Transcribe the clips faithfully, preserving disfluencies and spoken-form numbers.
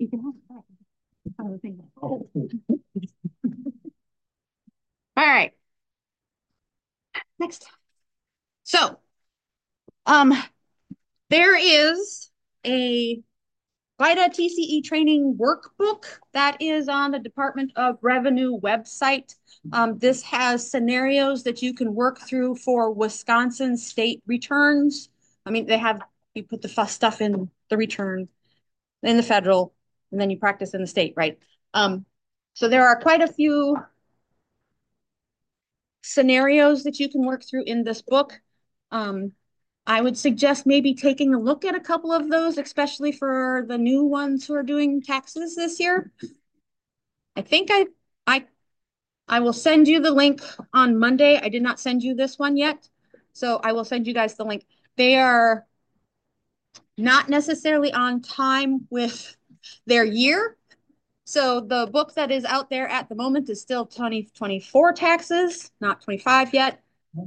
You can have that. Oh. All right, next. So, um, there is a VITA T C E training workbook that is on the Department of Revenue website. Um, this has scenarios that you can work through for Wisconsin state returns. I mean, they have, you put the stuff in the return, in the federal, and then you practice in the state, right? Um, so there are quite a few scenarios that you can work through in this book. Um, I would suggest maybe taking a look at a couple of those, especially for the new ones who are doing taxes this year. I think I I I will send you the link on Monday. I did not send you this one yet, so I will send you guys the link. They are not necessarily on time with their year. So the book that is out there at the moment is still twenty twenty-four taxes, not twenty-five yet.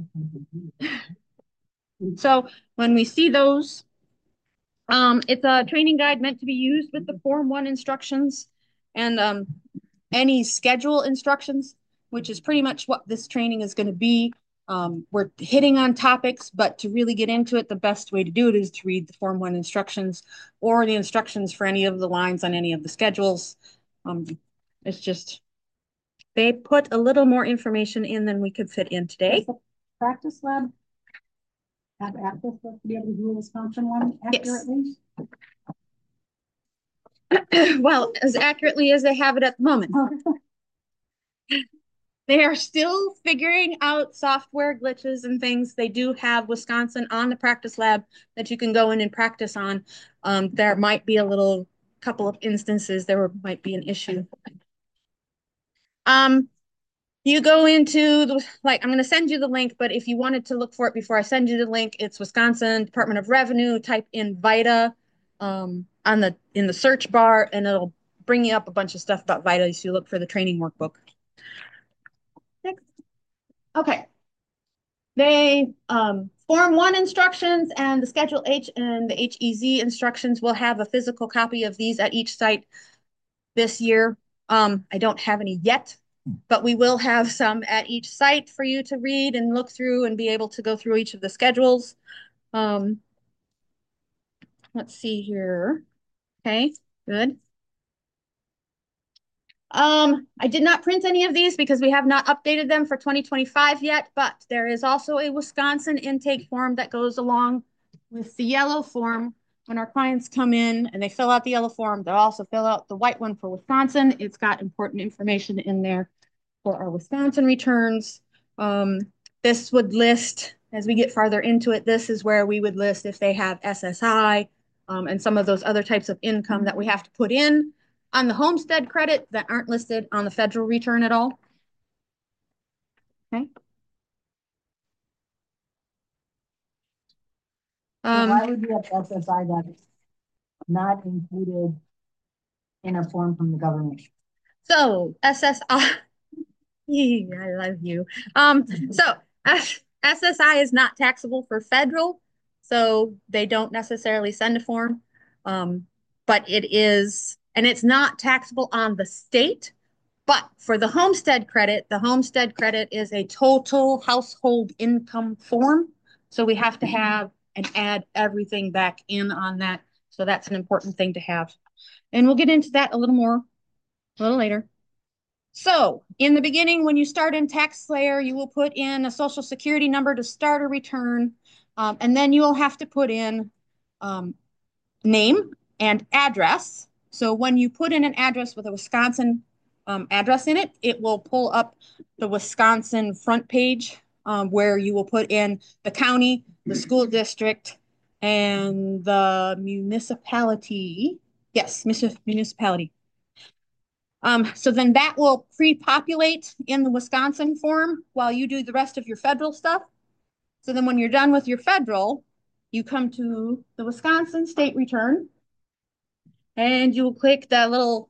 So when we see those, um, it's a training guide meant to be used with the Form one instructions and um, any schedule instructions, which is pretty much what this training is going to be. Um, we're hitting on topics, but to really get into it, the best way to do it is to read the Form one instructions or the instructions for any of the lines on any of the schedules. Um, it's just, they put a little more information in than we could fit in today. Practice lab have access to be able to do a Wisconsin one accurately? Yes. Well, as accurately as they have it at the moment. They are still figuring out software glitches and things. They do have Wisconsin on the practice lab that you can go in and practice on. Um, there might be a little couple of instances there might be an issue. Um, you go into the, like, I'm going to send you the link, but if you wanted to look for it before I send you the link, it's Wisconsin Department of Revenue. Type in VITA um, on the in the search bar, and it'll bring you up a bunch of stuff about VITA. So you look for the training workbook. Next. Okay. They um, Form one instructions and the Schedule H and the H E Z instructions will have a physical copy of these at each site this year. Um, I don't have any yet, but we will have some at each site for you to read and look through and be able to go through each of the schedules. Um, let's see here. Okay, good. Um, I did not print any of these because we have not updated them for twenty twenty-five yet, but there is also a Wisconsin intake form that goes along with the yellow form. When our clients come in and they fill out the yellow form, they'll also fill out the white one for Wisconsin. It's got important information in there for our Wisconsin returns. Um, this would list, as we get farther into it, this is where we would list if they have S S I um, and some of those other types of income that we have to put in on the homestead credit that aren't listed on the federal return at all. Okay. So why Um, would you have S S I that's not included in a form from the government? so S S I, I love you. Um, so S S I is not taxable for federal, so they don't necessarily send a form. Um, but it is, and it's not taxable on the state. But for the homestead credit, the homestead credit is a total household income form. So we have to have and add everything back in on that. So that's an important thing to have. And we'll get into that a little more a little later. So in the beginning, when you start in TaxSlayer, you will put in a social security number to start a return. Um, and then you will have to put in um, name and address. So when you put in an address with a Wisconsin um, address in it, it will pull up the Wisconsin front page um, where you will put in the county, the school district, and the municipality. Yes, municipality. Um, so then that will pre-populate in the Wisconsin form while you do the rest of your federal stuff. So then when you're done with your federal, you come to the Wisconsin state return and you will click that little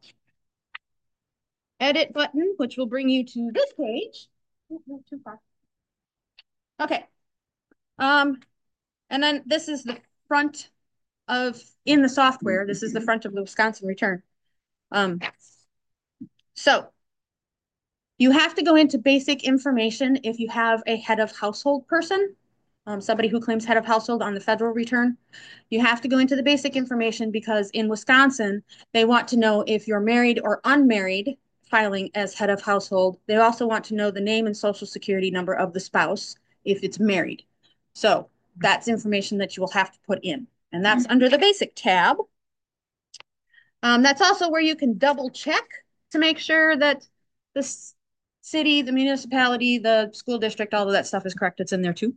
edit button, which will bring you to this page. Oh, no, too far. Okay. Um, and then this is the front of, in the software, this is the front of the Wisconsin return. Um, so you have to go into basic information if you have a head of household person, um, somebody who claims head of household on the federal return. You have to go into the basic information because in Wisconsin, they want to know if you're married or unmarried filing as head of household. They also want to know the name and social security number of the spouse if it's married. So that's information that you will have to put in. And that's under the basic tab. Um, that's also where you can double check to make sure that the city, the municipality, the school district, all of that stuff is correct. It's in there too.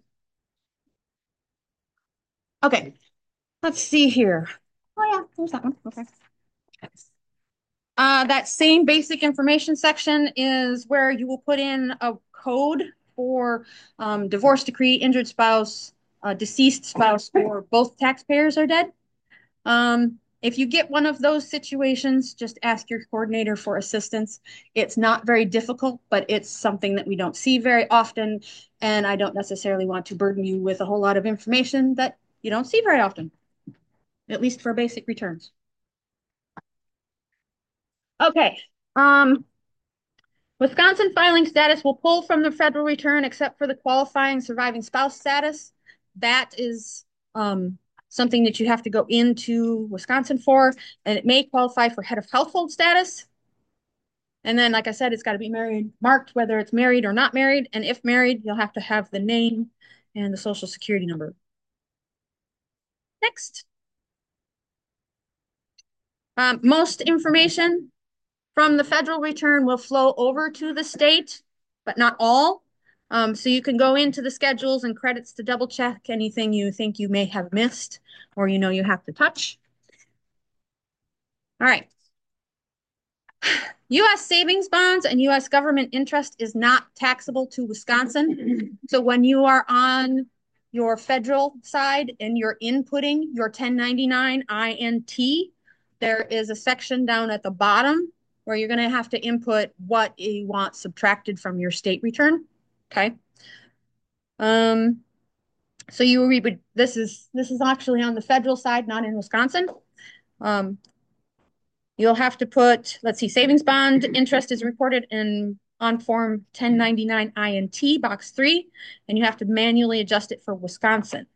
Okay, let's see here. Oh yeah, there's that one. Okay. Uh, that same basic information section is where you will put in a code for um, divorce decree, injured spouse, uh, deceased spouse, or both taxpayers are dead. Um, if you get one of those situations, just ask your coordinator for assistance. It's not very difficult, but it's something that we don't see very often. And I don't necessarily want to burden you with a whole lot of information that you don't see very often, at least for basic returns. Okay. Um, Wisconsin filing status will pull from the federal return except for the qualifying surviving spouse status. That is um, something that you have to go into Wisconsin for, and it may qualify for head of household status. And then, like I said, it's got to be married, marked whether it's married or not married. And if married, you'll have to have the name and the social security number. Next. Um, most information from the federal return will flow over to the state, but not all. Um, so you can go into the schedules and credits to double check anything you think you may have missed or you know you have to touch. All right. U S savings bonds and U S government interest is not taxable to Wisconsin. So when you are on your federal side and you're inputting your ten ninety-nine I N T, there is a section down at the bottom where you're going to have to input what you want subtracted from your state return. Okay. Um, so you read, this is this is actually on the federal side, not in Wisconsin. Um, You'll have to put, let's see, savings bond interest is reported in on form ten ninety-nine I N T box three, and you have to manually adjust it for Wisconsin.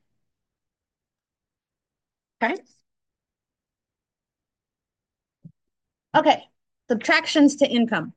Okay. Okay. Subtractions to income.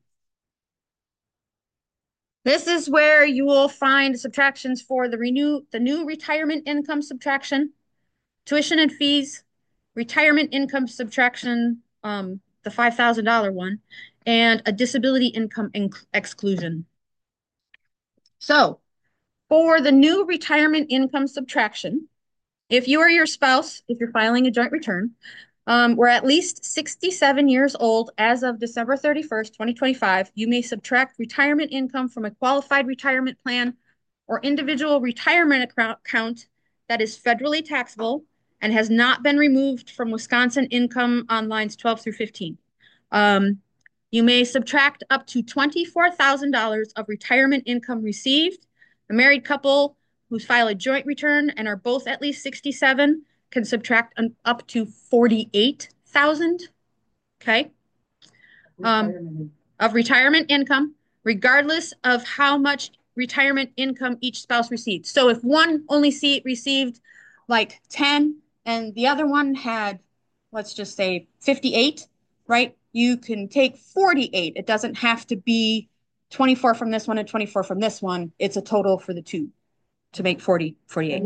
This is where you will find subtractions for the renew the new retirement income subtraction, tuition and fees, retirement income subtraction, um, the five thousand dollar one, and a disability income exclusion. So for the new retirement income subtraction, if you or your spouse, if you're filing a joint return, um, were at least sixty-seven years old as of December thirty-first, twenty twenty-five, you may subtract retirement income from a qualified retirement plan or individual retirement account that is federally taxable and has not been removed from Wisconsin income on lines twelve through fifteen. Um, you may subtract up to twenty-four thousand dollars of retirement income received. A married couple who file a joint return and are both at least sixty-seven can subtract an, up to forty-eight thousand dollars, okay, um, of retirement income, regardless of how much retirement income each spouse received. So if one only see, received like ten and the other one had, let's just say fifty-eight, right? You can take forty-eight. It doesn't have to be twenty-four from this one and twenty-four from this one. It's a total for the two to make forty, forty-eight.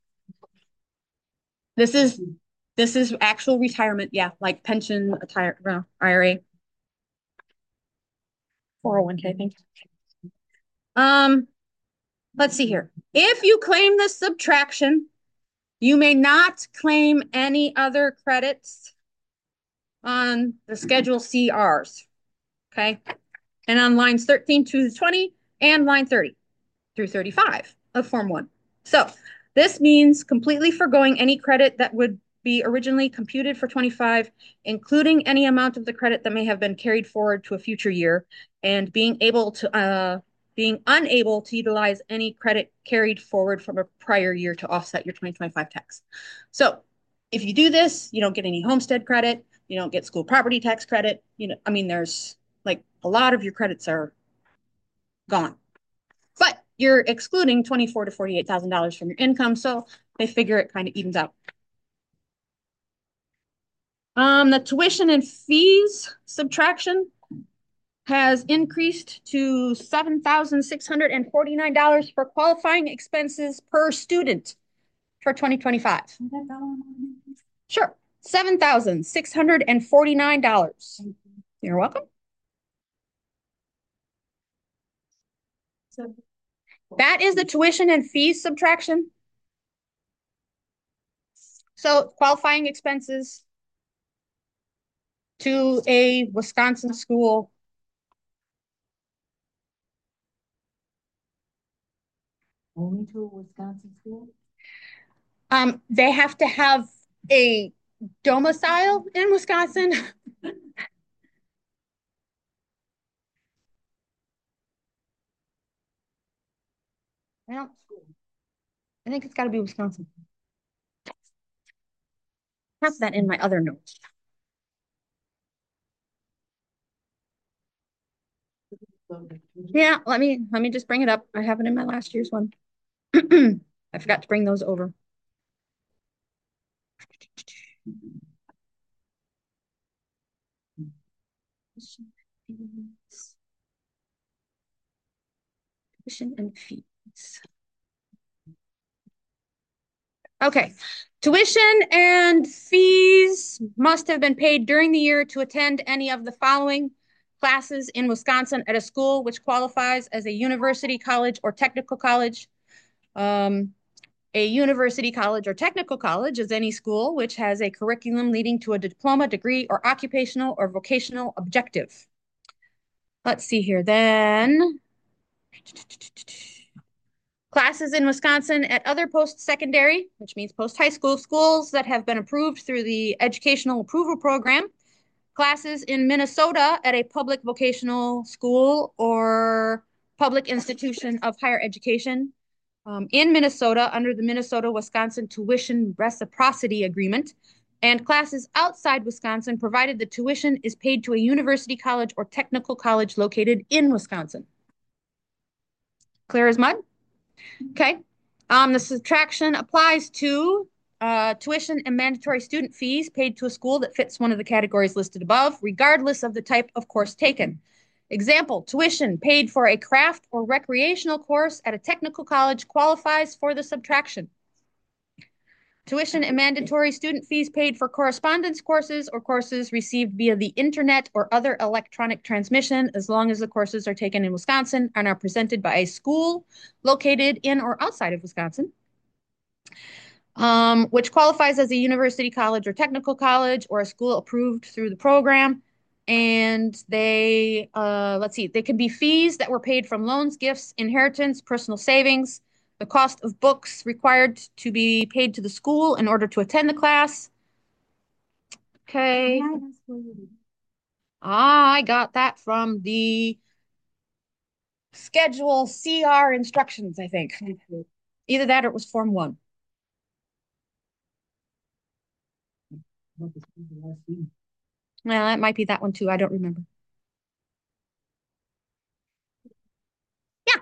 This is this is actual retirement, yeah, like pension, attire, well, I R A, four oh one K, I think. Um, let's see here. If you claim this subtraction, you may not claim any other credits on the Schedule C Rs, okay? And on lines thirteen to twenty and line thirty through thirty-five of Form one. So this means completely foregoing any credit that would be originally computed for twenty-five, including any amount of the credit that may have been carried forward to a future year, and being able to uh, being unable to utilize any credit carried forward from a prior year to offset your twenty twenty-five tax. So if you do this, you don't get any homestead credit, you don't get school property tax credit. You know, I mean, there's like a lot of your credits are gone, but you're excluding twenty-four to forty-eight thousand dollars from your income, so they figure it kind of evens out. Um, the tuition and fees subtraction has increased to seven thousand six hundred forty-nine dollars for qualifying expenses per student for twenty twenty-five. Sure, seven thousand six hundred forty-nine dollars. You're welcome. So that is the tuition and fees subtraction. So qualifying expenses to a Wisconsin school. Only to a Wisconsin school? Um, they have to have a domicile in Wisconsin. Well, I think it's got to be Wisconsin. I have that in my other notes. Yeah, let me let me just bring it up. I have it in my last year's one. I forgot to bring those over. Tuition and fees. Okay. Tuition and fees must have been paid during the year to attend any of the following classes in Wisconsin at a school which qualifies as a university, college, or technical college. Um, a university, college, or technical college is any school which has a curriculum leading to a diploma, degree, or occupational or vocational objective. Let's see here then. Classes in Wisconsin at other post-secondary, which means post-high school schools that have been approved through the Educational Approval Program. Classes in Minnesota at a public vocational school or public institution of higher education. Um, in Minnesota under the Minnesota-Wisconsin Tuition Reciprocity Agreement, and classes outside Wisconsin provided the tuition is paid to a university, college, or technical college located in Wisconsin. Clear as mud? Okay. Um, the subtraction applies to uh, tuition and mandatory student fees paid to a school that fits one of the categories listed above, regardless of the type of course taken. Example, tuition paid for a craft or recreational course at a technical college qualifies for the subtraction. Tuition and mandatory student fees paid for correspondence courses or courses received via the internet or other electronic transmission, as long as the courses are taken in Wisconsin and are presented by a school located in or outside of Wisconsin, um, which qualifies as a university, college, or technical college, or a school approved through the program. And they, uh, let's see, they can be fees that were paid from loans, gifts, inheritance, personal savings, the cost of books required to be paid to the school in order to attend the class. Okay. I got that from the schedule C R instructions, I think. Either that or it was Form one. Well, that might be that one too. I don't remember. Yeah.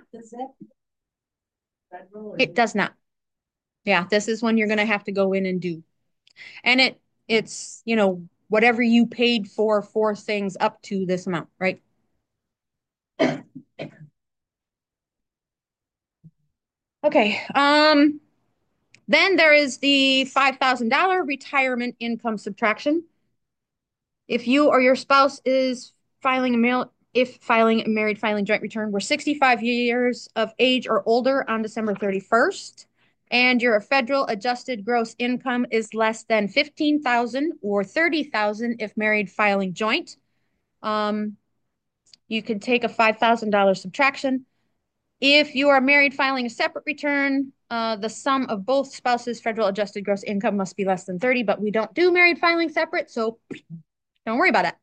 It does not. Yeah, this is one you're going to have to go in and do. And it it's, you know, whatever you paid for for things up to this amount, right? Okay. Um, then there is the five thousand dollars retirement income subtraction. If you or your spouse is filing a mail, if filing a married filing joint return, were sixty-five years of age or older on December thirty-first, and your federal adjusted gross income is less than fifteen thousand or thirty thousand if married filing joint, um, you can take a five thousand dollars subtraction. If you are married filing a separate return, uh, the sum of both spouses' federal adjusted gross income must be less than thirty, but we don't do married filing separate, so don't worry about it.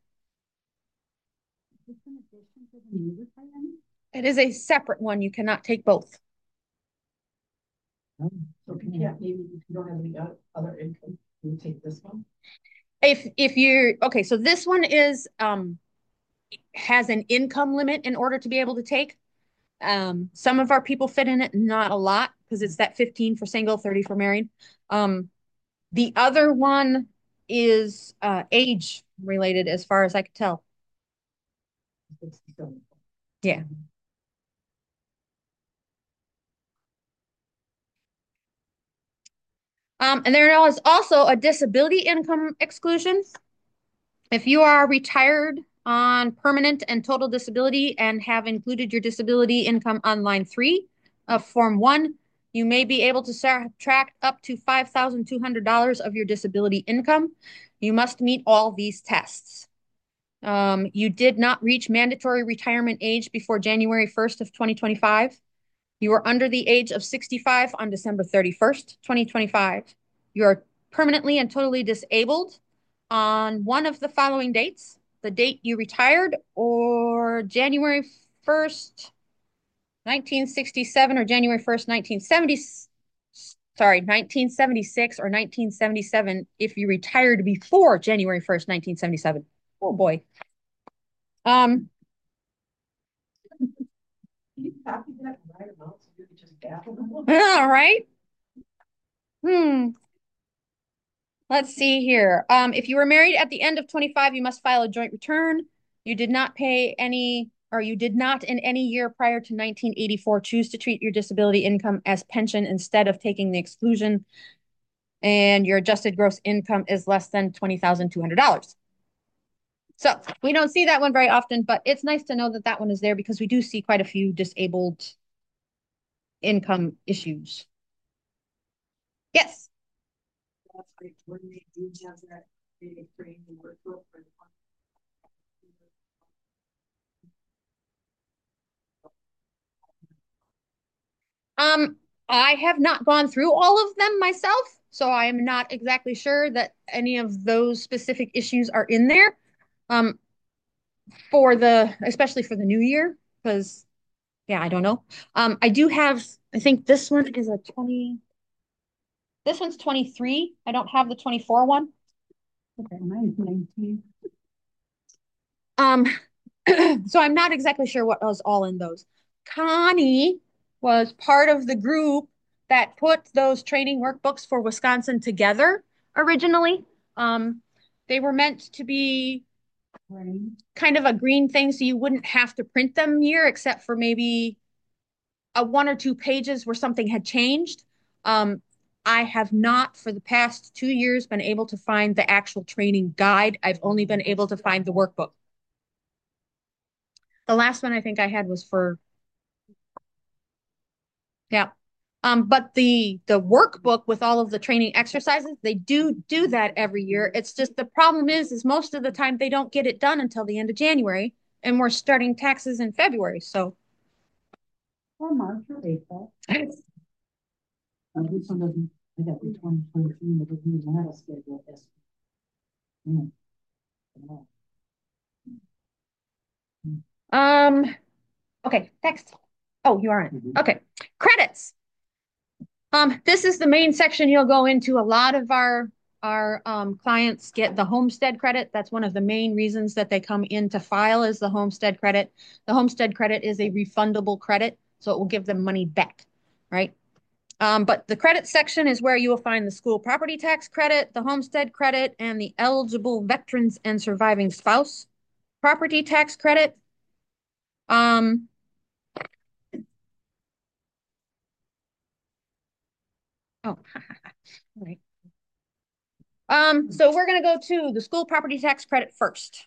It is a separate one. You cannot take both. So can you, maybe if you don't have any other income, You take this one? If if you're okay, so this one is um has an income limit in order to be able to take. Um, some of our people fit in it, not a lot, because it's that fifteen for single, thirty for married. Um, the other one is uh, age related, as far as I could tell. sixty-seven. Yeah. Um, and there is also a disability income exclusion. If you are retired on permanent and total disability and have included your disability income on line three of Form one, you may be able to subtract up to five thousand two hundred dollars of your disability income. You must meet all these tests. Um, you did not reach mandatory retirement age before January first of twenty twenty-five. You are under the age of sixty-five on December thirty-first, twenty twenty-five. You are permanently and totally disabled on one of the following dates: the date you retired, or January first, nineteen sixty-seven, or January first, nineteen seventy, sorry, nineteen seventy-six or nineteen seventy-seven if you retired before January first, nineteen seventy-seven. Oh boy. Um, Can you copy that and write them out so you can just gavel them? all right. Hmm. Let's see here. Um, if you were married at the end of twenty-five, you must file a joint return. You did not pay any, or you did not in any year prior to nineteen eighty-four choose to treat your disability income as pension instead of taking the exclusion, and your adjusted gross income is less than twenty thousand two hundred dollars. So we don't see that one very often, but it's nice to know that that one is there because we do see quite a few disabled income issues. Yes. That's great. When they do have that, they bring the workbook for the. Um, I have not gone through all of them myself, so I am not exactly sure that any of those specific issues are in there. Um, for the, especially for the new year, because yeah, I don't know. Um, I do have, I think this one is a twenty, this one's twenty-three. I don't have the twenty-four one. Okay, mine's nineteen. Um, so I'm not exactly sure what was all in those. Connie was part of the group that put those training workbooks for Wisconsin together originally. Um, they were meant to be Right. kind of a green thing, so you wouldn't have to print them here, except for maybe a one or two pages where something had changed. Um, I have not, for the past two years, been able to find the actual training guide. I've only been able to find the workbook. The last one I think I had was for, yeah. Um, but the the workbook with all of the training exercises, they do do that every year. It's just the problem is, is most of the time they don't get it done until the end of January, and we're starting taxes in February. So, Or March or April. Uh, this one doesn't, I got the twenty twenty-three, but it doesn't even have a schedule. Yes. Mm. Yeah. um, okay, next. Oh, you aren't. Mhm. Okay, credits. Um, this is the main section you'll go into. A lot of our our um, clients get the homestead credit. That's one of the main reasons that they come in to file is the homestead credit. The homestead credit is a refundable credit, so it will give them money back, right? Um, but the credit section is where you will find the school property tax credit, the homestead credit, and the eligible veterans and surviving spouse property tax credit. Um, oh, right. Um, so we're going to go to the school property tax credit first.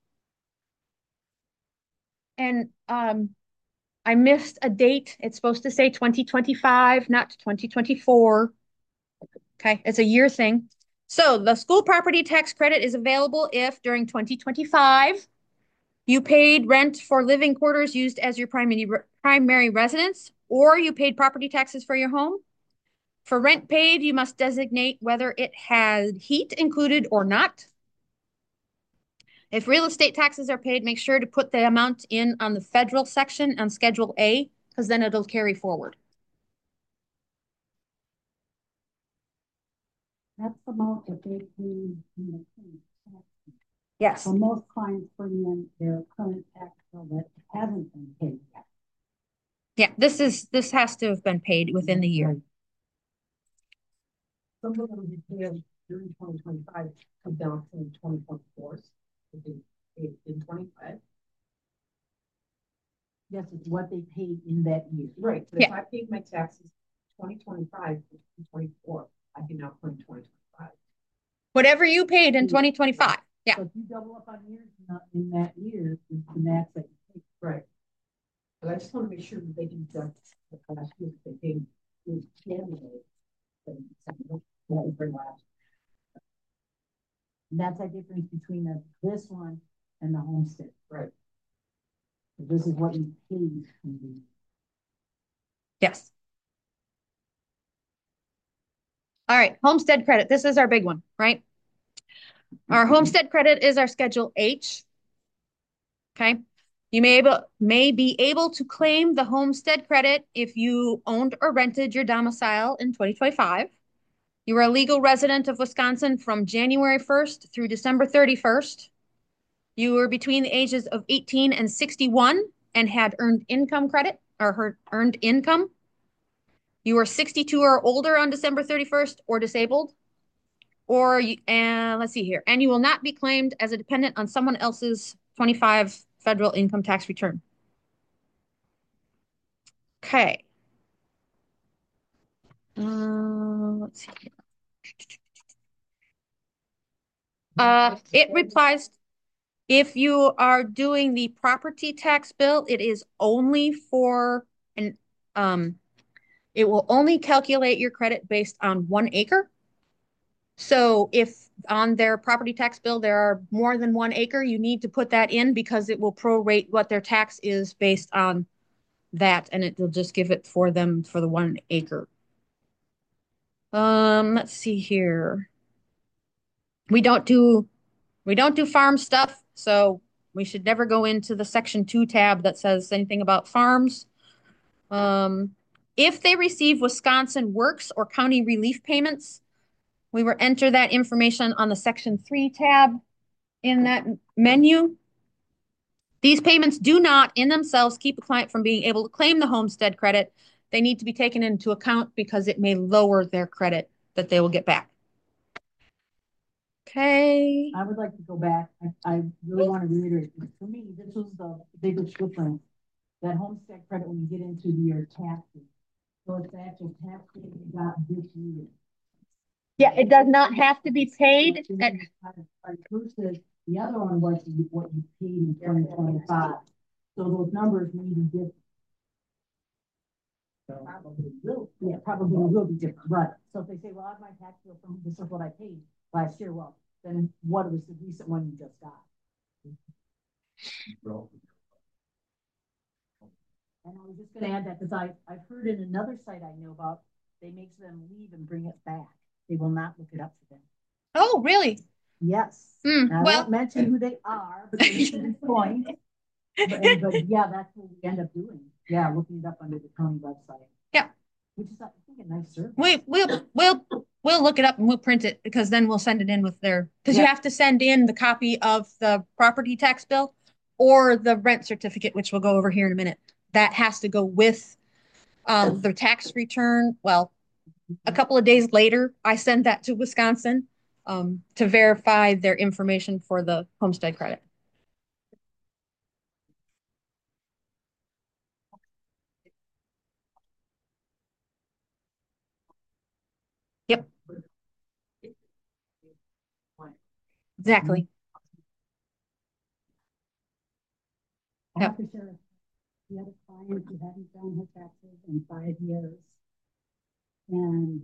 And um, I missed a date. It's supposed to say twenty twenty-five, not twenty twenty-four. Okay, it's a year thing. So the school property tax credit is available if during twenty twenty-five you paid rent for living quarters used as your primary primary residence, or you paid property taxes for your home. For rent paid, you must designate whether it had heat included or not. If real estate taxes are paid, make sure to put the amount in on the federal section on Schedule A, because then it'll carry forward. That's the amount that they pay in the current tax. Yes. So most clients bring in their current tax bill that hasn't been paid yet. Yeah, this is this has to have been paid within the year. Some of them we paid during twenty twenty-five come down from twenty twenty-four. In twenty-five. Yes, it's what they paid in that year. Right. But Yeah. if I paid my taxes twenty twenty-five to twenty twenty-four, I can now claim twenty twenty-five. Whatever you paid in twenty twenty-five. Yeah. So if you double up on years in that year, it's the max that you pay. Right. But I just want to make sure that they didn't judge the last year they paid with candidate. And that's the difference between the, this one and the homestead. Right. This is what you paid. Yes. All right, homestead credit. This is our big one, right? Our homestead credit is our Schedule H. Okay. You may able may be able to claim the homestead credit if you owned or rented your domicile in twenty twenty-five. You were a legal resident of Wisconsin from January first through December thirty-first. You were between the ages of eighteen and sixty-one and had earned income credit or earned income. You were sixty-two or older on December thirty-first or disabled. Or, you, and let's see here, and you will not be claimed as a dependent on someone else's twenty-five federal income tax return. Okay. Uh, let's see here. Uh, it replies, if you are doing the property tax bill, it is only for an, um, it will only calculate your credit based on one acre. So if on their property tax bill, there are more than one acre, you need to put that in because it will prorate what their tax is based on that. And it will just give it for them for the one acre. Um, let's see here. We don't do, we don't do farm stuff. So we should never go into the section two tab that says anything about farms. Um, if they receive Wisconsin Works or county relief payments, we will enter that information on the section three tab in that menu. These payments do not in themselves keep a client from being able to claim the homestead credit. They need to be taken into account because it may lower their credit that they will get back. Okay. I would like to go back. I, I really want to reiterate. For me, this was the biggest difference. That homestead credit when you get into your taxes. So it's the actual tax that you got this year. Yeah, it does not have to be paid. At, versus the other one was what you paid in twenty twenty-five. So those numbers may be different. So probably will. Yeah, probably will be different. Right. So if they say, well, I have my tax bill from this is what I paid last year, well, then what was the recent one you just got? And I was just going to add that because I I've heard in another site I know about, they make them leave and bring it back. They will not look it up for them. oh, really? Yes. Mm, I well, won't mention who they are, but this point. But, but yeah, that's what we end up doing. Yeah, looking it up under the county website. Yeah. Which is, I think, a nice service. we we'll we'll we'll look it up and we'll print it because then we'll send it in with their because Yeah. you have to send in the copy of the property tax bill or the rent certificate, which we'll go over here in a minute. That has to go with um, their tax return. Well, a couple of days later, I send that to Wisconsin um, to verify their information for the homestead credit. Yep, exactly. I Yep. have to share the other client who hadn't done her taxes in five years. And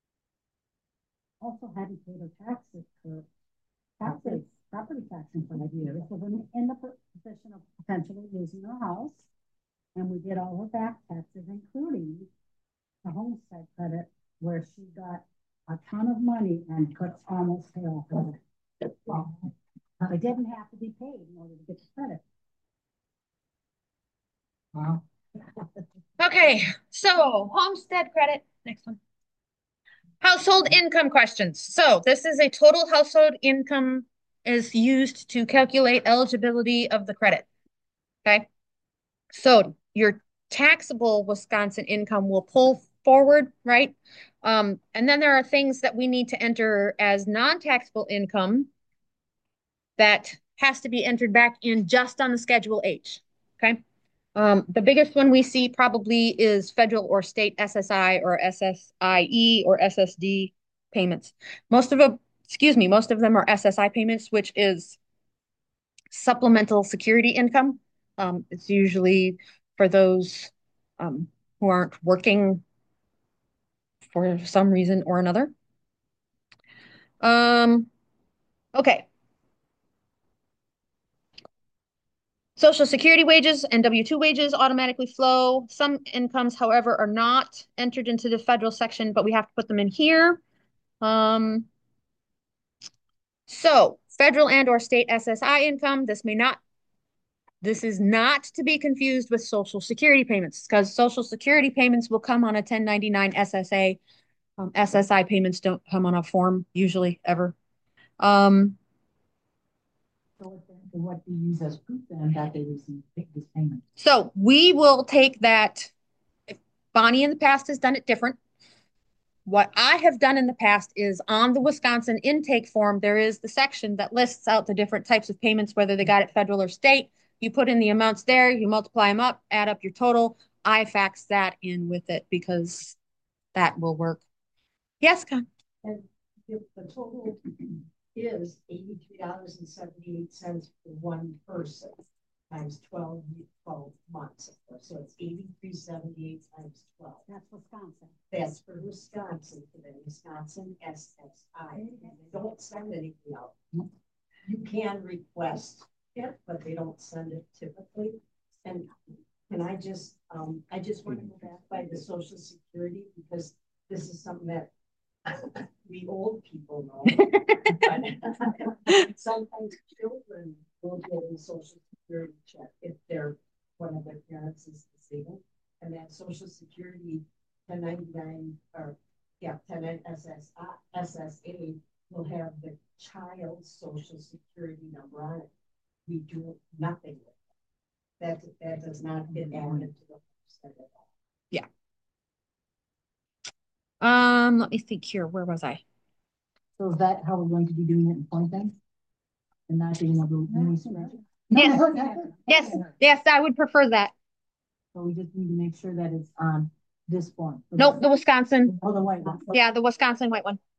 also hadn't paid her taxes for taxes, property tax in five years. So we're in the position of potentially losing her house. And we did all her back taxes, including the homestead credit, where she got a ton of money and could almost pay off her. Well, it didn't have to be paid in order to get the credit. Wow. Okay, so homestead credit. Next one. Household income questions. So this is a total household income is used to calculate eligibility of the credit. Okay. So your taxable Wisconsin income will pull forward, right? Um, and then there are things that we need to enter as non-taxable income that has to be entered back in just on the Schedule H. Okay. Um, the biggest one we see probably is federal or state S S I or S S I E or S S D payments. Most of them, excuse me, most of them are S S I payments, which is supplemental security income. Um, it's usually for those um, who aren't working for some reason or another. Um, okay. Social Security wages and W two wages automatically flow. Some incomes, however, are not entered into the federal section, but we have to put them in here. Um, so federal and or state S S I income, this may not, this is not to be confused with Social Security payments because Social Security payments will come on a ten ninety-nine S S A. Um, S S I payments don't come on a form usually ever. Um, So what, then- so what do you use as proof then that they received this payment? so we will take that. If Bonnie in the past has done it different. What I have done in the past is on the Wisconsin intake form, there is the section that lists out the different types of payments, whether they got it federal or state. You put in the amounts there, you multiply them up, add up your total. I fax that in with it because that will work. Yes, Con. And if the total is eighty-three dollars and seventy-eight cents for one person times twelve, twelve months, of course. So it's eighty-three seventy-eight times twelve. That's Wisconsin. That's for Wisconsin, for the Wisconsin S S I. They don't send anything out. You can request it, but they don't send it typically. And can I just, um, I just want to go back by the Social Security because this is something that we old people know. But sometimes children will get a Social Security check if they're one of their parents is disabled, and that Social Security ten ninety-nine or yeah, ten S S I, S S A will have the child's Social Security number on it. We do nothing with it. That that does not get added to the website at all. Yeah. Um, let me think here. Where was I? So is that how we're going to be doing it in Pointing? And not doing a little mini spreadsheet? Yes. Yes, yes, I would prefer that. So we just need to make sure that it's on this form. Nope, the Wisconsin. Oh, the white one. Yeah, the Wisconsin white one.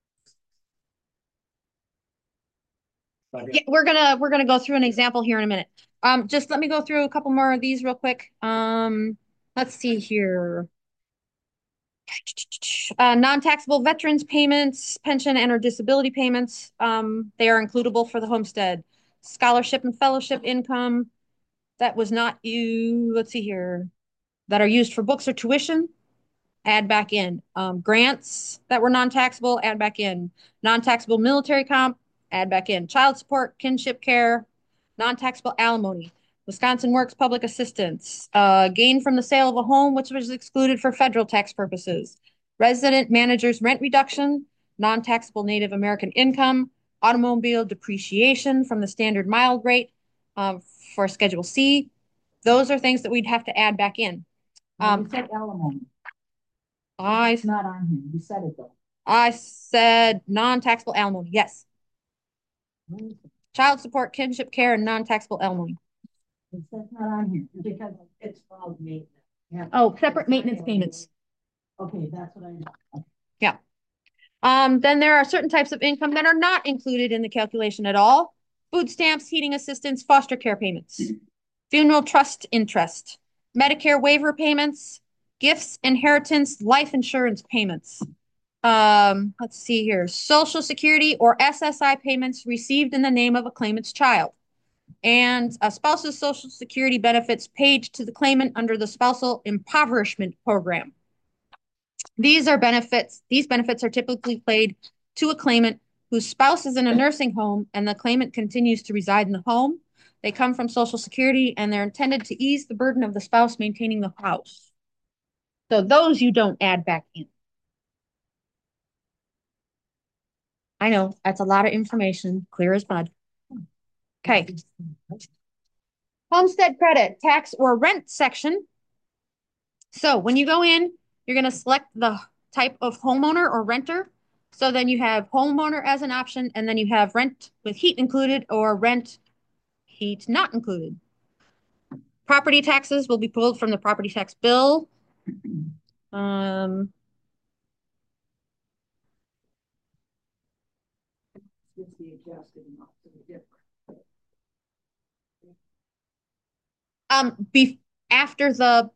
Yeah, we're gonna we're gonna go through an example here in a minute. Um, just let me go through a couple more of these real quick. Um, let's see here. Uh, non-taxable veterans payments, pension and or disability payments, um, they are includable for the homestead. Scholarship and fellowship income that was not you, let's see here, that are used for books or tuition, add back in. Um, grants that were non-taxable, add back in. Non-taxable military comp, add back in. Child support, kinship care, non-taxable alimony. Wisconsin Works Public Assistance, uh, gain from the sale of a home, which was excluded for federal tax purposes. Resident managers rent reduction, non-taxable Native American income, automobile depreciation from the standard mild rate um, for Schedule C. Those are things that we'd have to add back in. Um, Um, you said alimony. I It's not on here. You said it though. I said non-taxable alimony. Yes. Child support, kinship care, and non-taxable alimony. It's that's not on here Because it's called maintenance. Yeah. Oh, separate maintenance payments. Okay, that's what I. Yeah. Um, then there are certain types of income that are not included in the calculation at all. Food stamps, heating assistance, foster care payments, funeral trust interest, Medicare waiver payments, gifts, inheritance, life insurance payments. Um, let's see here. Social Security or S S I payments received in the name of a claimant's child. And a spouse's Social Security benefits paid to the claimant under the Spousal Impoverishment Program. These are benefits, these benefits are typically paid to a claimant whose spouse is in a nursing home and the claimant continues to reside in the home. They come from Social Security and they're intended to ease the burden of the spouse maintaining the house. So those you don't add back in. I know, that's a lot of information, clear as mud. Okay. Homestead credit, tax or rent section. So when you go in, you're going to select the type of homeowner or renter. So then you have homeowner as an option, and then you have rent with heat included or rent heat not included. Property taxes will be pulled from the property tax bill. Um, It's the adjusted amount, so the difference. um, be after the,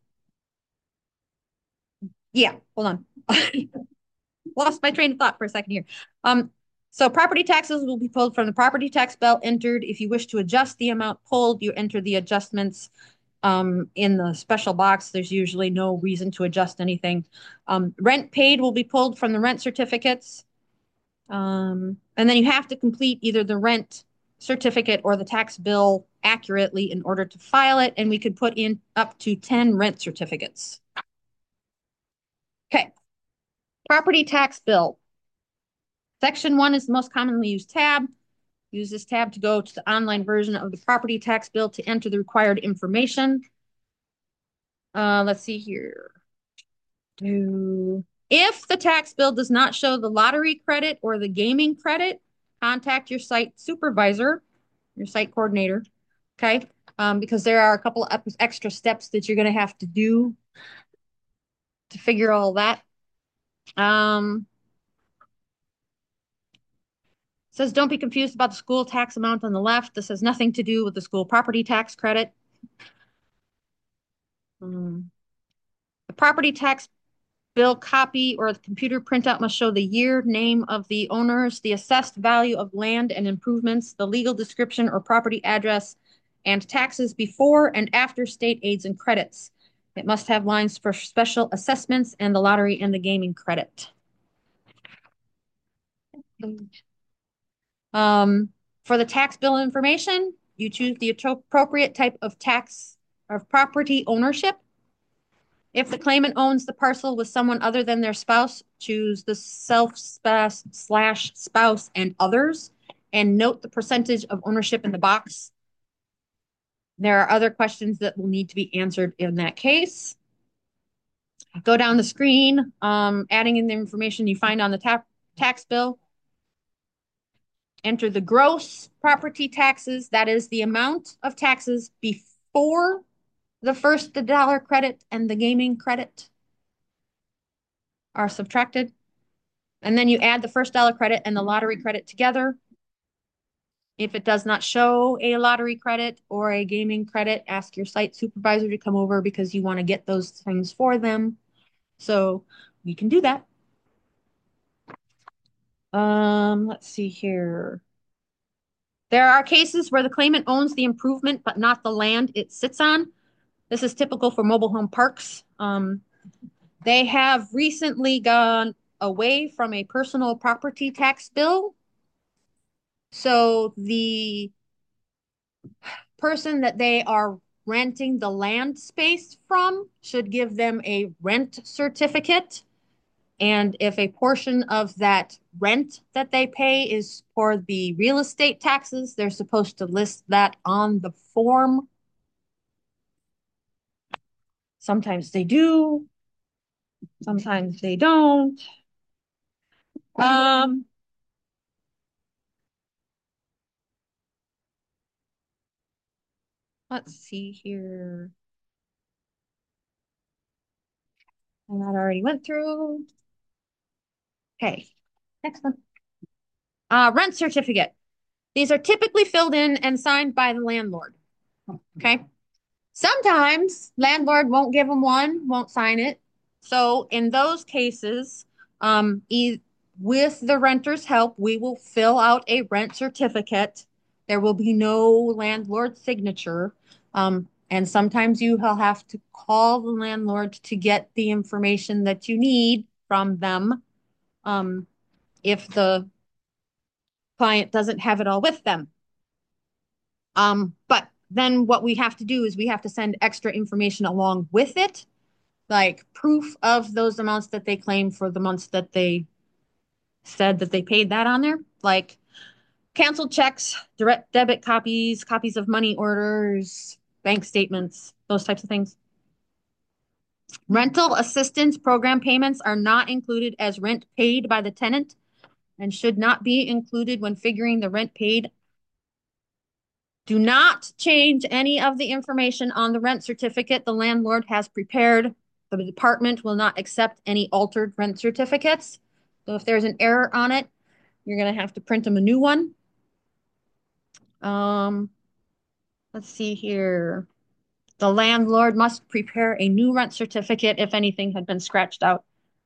yeah, hold on. Lost my train of thought for a second here. Um, so property taxes will be pulled from the property tax bill entered. If you wish to adjust the amount pulled, you enter the adjustments um, in the special box. There's usually no reason to adjust anything. Um, rent paid will be pulled from the rent certificates. Um, and then you have to complete either the rent certificate or the tax bill accurately in order to file it. And we could put in up to ten rent certificates. Okay. Property tax bill. Section one is the most commonly used tab. Use this tab to go to the online version of the property tax bill to enter the required information. Uh, let's see here. Do if the tax bill does not show the lottery credit or the gaming credit, contact your site supervisor, your site coordinator, okay? Um, because there are a couple of extra steps that you're going to have to do to figure all that. Um, says don't be confused about the school tax amount on the left. This has nothing to do with the school property tax credit. Um, the property tax bill copy or the computer printout must show the year, name of the owners, the assessed value of land and improvements, the legal description or property address, and taxes before and after state aids and credits. It must have lines for special assessments and the lottery and the gaming credit. Um, for the tax bill information, you choose the appropriate type of tax of property ownership. If the claimant owns the parcel with someone other than their spouse, choose the self slash spouse and others, and note the percentage of ownership in the box. There are other questions that will need to be answered in that case. Go down the screen, um, adding in the information you find on the ta tax bill. Enter the gross property taxes. That is the amount of taxes before the first dollar credit and the gaming credit are subtracted. And then you add the first dollar credit and the lottery credit together. If it does not show a lottery credit or a gaming credit, ask your site supervisor to come over because you want to get those things for them. So we can do that. Um, let's see here. There are cases where the claimant owns the improvement, but not the land it sits on. This is typical for mobile home parks. Um, they have recently gone away from a personal property tax bill. So the person that they are renting the land space from should give them a rent certificate. And if a portion of that rent that they pay is for the real estate taxes, they're supposed to list that on the form. Sometimes they do, sometimes they don't. Um, let's see here. And that already went through. Okay, next one. Uh, rent certificate. These are typically filled in and signed by the landlord. Okay. Sometimes landlord won't give them one, won't sign it. So in those cases, um, e with the renter's help, we will fill out a rent certificate. There will be no landlord signature. Um, and sometimes you will have to call the landlord to get the information that you need from them. Um, if the client doesn't have it all with them. Um, but then what we have to do is we have to send extra information along with it, like proof of those amounts that they claim for the months that they said that they paid that on there, like canceled checks, direct debit copies, copies of money orders, bank statements, those types of things. Rental assistance program payments are not included as rent paid by the tenant and should not be included when figuring the rent paid. Do not change any of the information on the rent certificate the landlord has prepared. The department will not accept any altered rent certificates. So if there's an error on it, you're going to have to print them a new one. Um, let's see here. The landlord must prepare a new rent certificate if anything had been scratched out.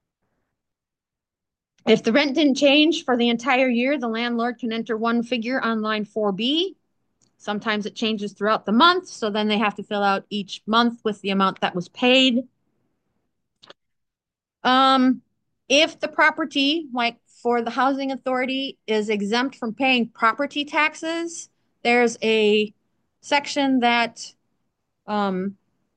If the rent didn't change for the entire year, the landlord can enter one figure on line four B. Sometimes it changes throughout the month, so then they have to fill out each month with the amount that was paid. Um, if the property, like for the housing authority, is exempt from paying property taxes, there's a section that um,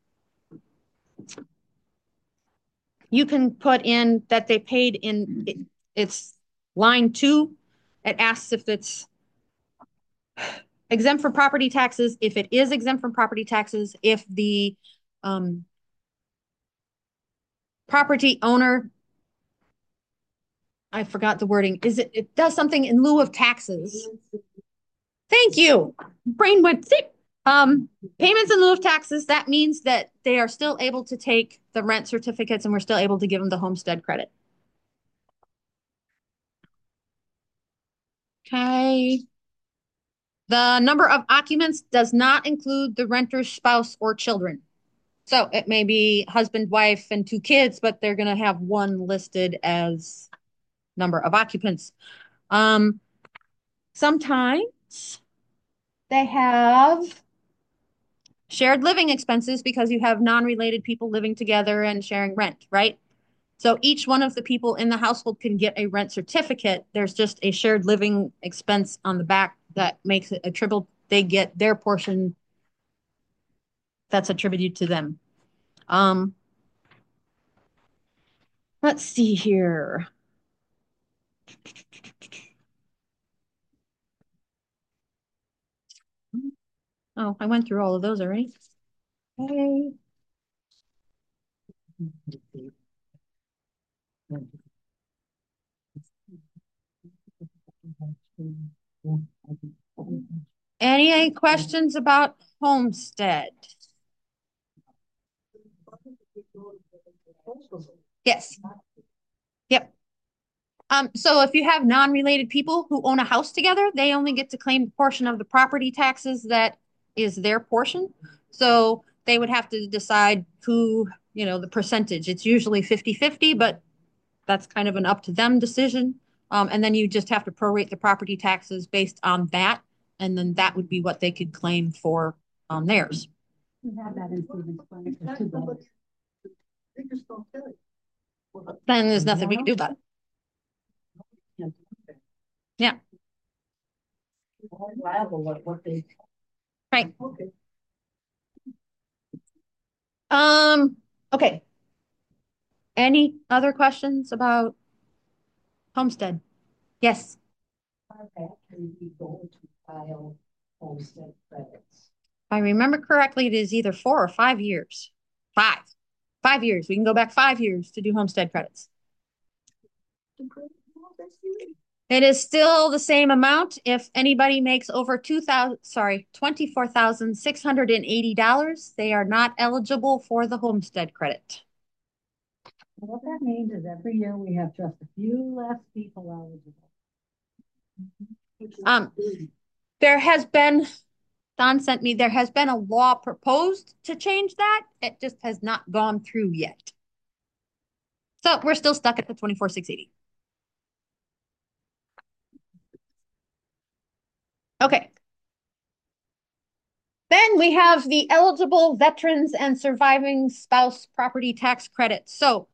you can put in that they paid in it, it's line two. It asks if it's exempt from property taxes, if it is exempt from property taxes, if the um, property owner, I forgot the wording, is it, it does something in lieu of taxes. Thank you. Brain went zip. Um, payments in lieu of taxes, that means that they are still able to take the rent certificates and we're still able to give them the homestead credit. Okay. The number of occupants does not include the renter's spouse or children. So it may be husband, wife, and two kids, but they're going to have one listed as number of occupants. Um, sometimes they have shared living expenses because you have non-related people living together and sharing rent, right? So each one of the people in the household can get a rent certificate. There's just a shared living expense on the back that makes it attributable. They get their portion that's attributed to them. Um, let's see here. Oh, I went through all of those already. Okay. Any questions about homestead? Yes. Yep. Um, so if you have non-related people who own a house together, they only get to claim a portion of the property taxes that is their portion. So they would have to decide who, you know, the percentage. It's usually fifty fifty, but that's kind of an up to them decision. Um, and then you just have to prorate the property taxes based on that. And then that would be what they could claim for um, theirs. We have that in Stevens Point for two dollars. Then there's nothing we can do about it. Yeah. Right. Okay. Um, okay. Any other questions about homestead? Yes. How back can we go to file homestead credits? If I remember correctly, it is either four or five years. Five. Five years. We can go back five years to do homestead credits. It is still the same amount. If anybody makes over two thousand, sorry, twenty-four thousand six hundred eighty dollars, they are not eligible for the homestead credit. What that means is every year we have just a few less people eligible. Um, there has been, Don sent me, there has been a law proposed to change that. It just has not gone through yet. So we're still stuck at the twenty-four thousand six hundred eighty. Okay. Then we have the eligible veterans and surviving spouse property tax credit. So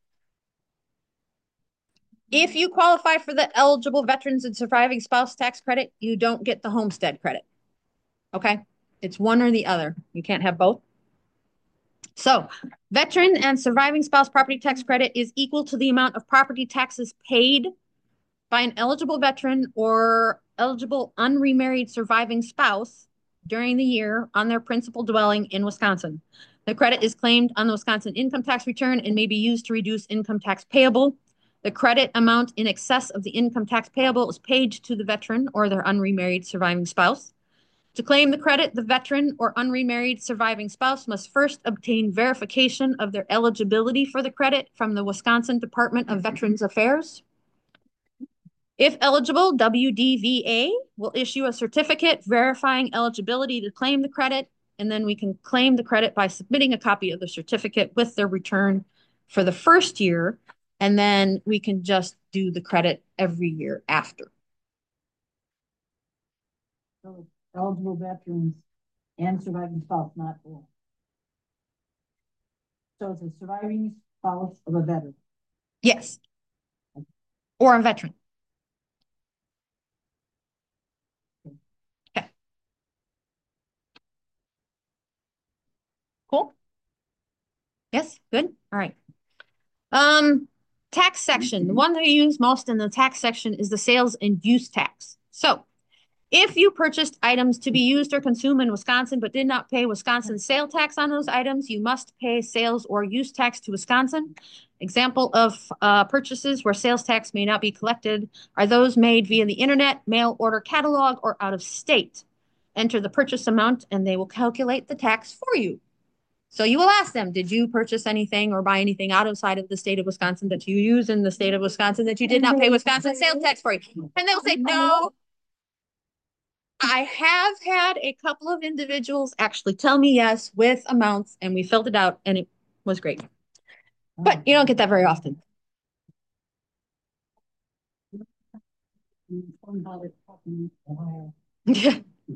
if you qualify for the eligible veterans and surviving spouse tax credit, you don't get the homestead credit. Okay. It's one or the other. You can't have both. So veteran and surviving spouse property tax credit is equal to the amount of property taxes paid by an eligible veteran or eligible unremarried surviving spouse during the year on their principal dwelling in Wisconsin. The credit is claimed on the Wisconsin income tax return and may be used to reduce income tax payable. The credit amount in excess of the income tax payable is paid to the veteran or their unremarried surviving spouse. To claim the credit, the veteran or unremarried surviving spouse must first obtain verification of their eligibility for the credit from the Wisconsin Department of Veterans Affairs. If eligible, W D V A will issue a certificate verifying eligibility to claim the credit, and then we can claim the credit by submitting a copy of the certificate with their return for the first year, and then we can just do the credit every year after. So eligible veterans and surviving spouse, not all. So it's a surviving spouse of a veteran. Yes. Or a veteran. Okay. Cool. Yes, good. All right. Um, tax section. The one that we use most in the tax section is the sales and use tax. So if you purchased items to be used or consumed in Wisconsin but did not pay Wisconsin sale tax on those items, you must pay sales or use tax to Wisconsin. Example of uh, purchases where sales tax may not be collected are those made via the internet, mail order catalog, or out of state. Enter the purchase amount and they will calculate the tax for you. So you will ask them, did you purchase anything or buy anything outside of the state of Wisconsin that you use in the state of Wisconsin that you did not pay Wisconsin sales tax for? And they'll say, no. I have had a couple of individuals actually tell me yes with amounts, and we filled it out, and it was great. But you don't get that very often. Yeah.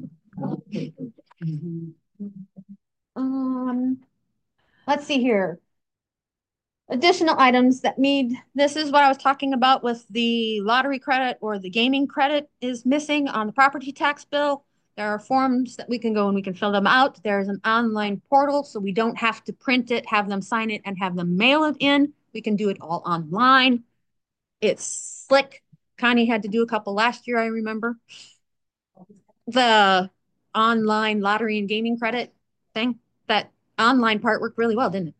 Um, let's see here. Additional items that need, this is what I was talking about with the lottery credit or the gaming credit is missing on the property tax bill. There are forms that we can go and we can fill them out. There's an online portal, so we don't have to print it, have them sign it, and have them mail it in. We can do it all online. It's slick. Connie had to do a couple last year, I remember. The online lottery and gaming credit thing, that online part worked really well, didn't it?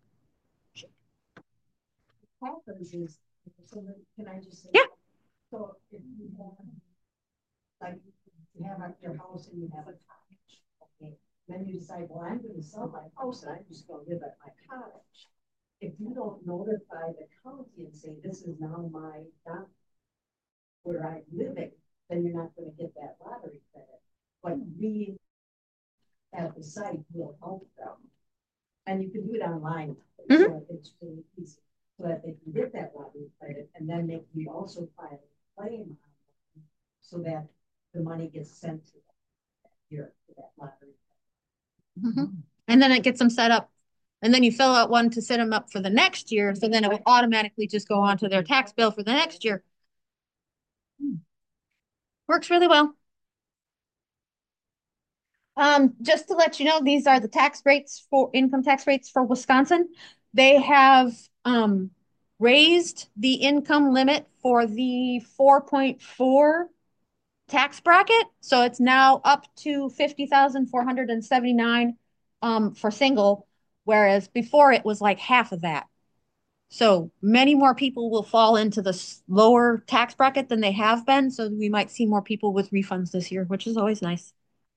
Happens is, so then, can I just say? Yeah. So if you have, like, you have at your house and you have a cottage, okay, then you decide, well, I'm gonna sell my house and I'm just gonna live at my cottage. If you don't notify the county and say, this is now my, not where I'm living, then you're not gonna get that lottery credit. But we at the site will help them. And you can do it online, Mhm. so it's really easy. So that they can get that lottery credit, and then they can also file a claim on it, so that the money gets sent to them that year for that lottery. Mhm. And then it gets them set up. And then you fill out one to set them up for the next year. So then it will automatically just go on to their tax bill for the next year. Works really well. Um, just to let you know, these are the tax rates for income tax rates for Wisconsin. They have um, raised the income limit for the four point four tax bracket. So it's now up to fifty thousand four hundred seventy-nine um, for single, whereas before it was like half of that. So many more people will fall into the lower tax bracket than they have been. So we might see more people with refunds this year, which is always nice.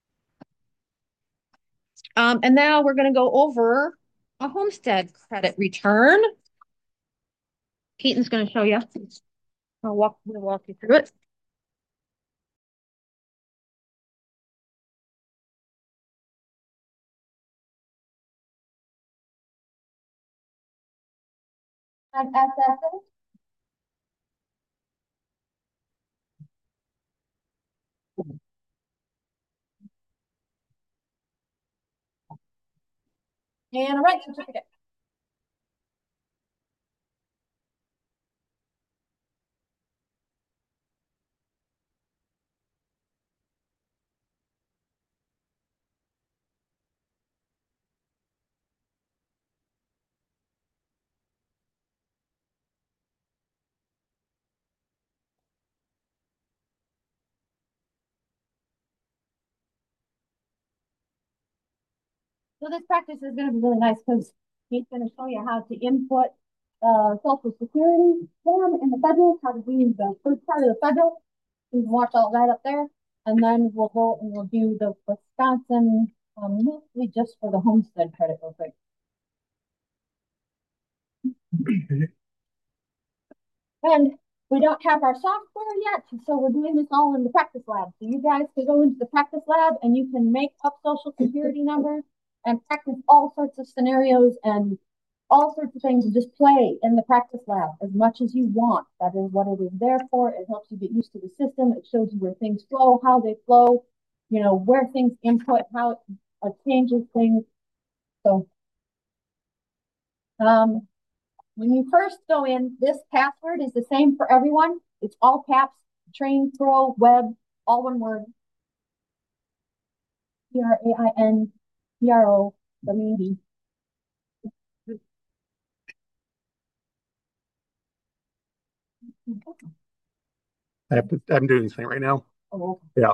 Um, and now we're going to go over a homestead credit return. Keaton's going to show you. I'll walk, we'll walk you through it. And S S A. And a rent certificate. So this practice is going to be really nice because he's going to show you how to input uh, Social Security form in the federal, how to do the first part of the federal. You can watch all that up there. And then we'll go and we'll do the Wisconsin, um, mostly just for the homestead credit real quick. And we don't have our software yet, so we're doing this all in the practice lab. So you guys can go into the practice lab and you can make up Social Security numbers and practice all sorts of scenarios and all sorts of things and just play in the practice lab as much as you want. That is what it is there for. It helps you get used to the system. It shows you where things flow, how they flow, you know, where things input, how it uh, changes things. So, um, when you first go in, this password is the same for everyone. It's all caps, train, pro, web, all one word. P R A I N P R O W E D. I have to, I'm doing this thing right now. Oh, yeah.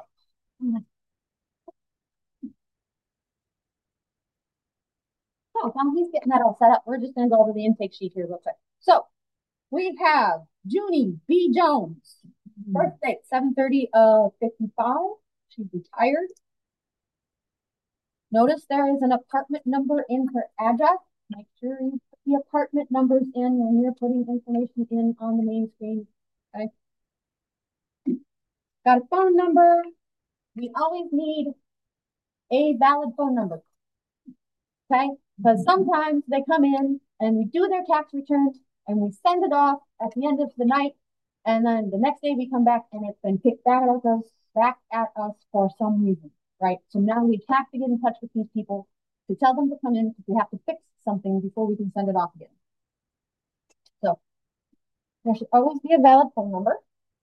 So while he's getting that all set up, we're just going to go over the intake sheet here real quick. So we have Junie B. Jones, birth date seven thirty of fifty-five. She's retired. Notice there is an apartment number in her address. Make sure you put the apartment numbers in when you're putting information in on the main screen. Okay. Got a phone number. We always need a valid phone number. Okay, because sometimes they come in and we do their tax returns and we send it off at the end of the night, and then the next day we come back and it's been kicked back at us, back at us for some reason, right? So now we have to get in touch with these people to tell them to come in because we have to fix something before we can send it off again. So there should always be a valid phone number.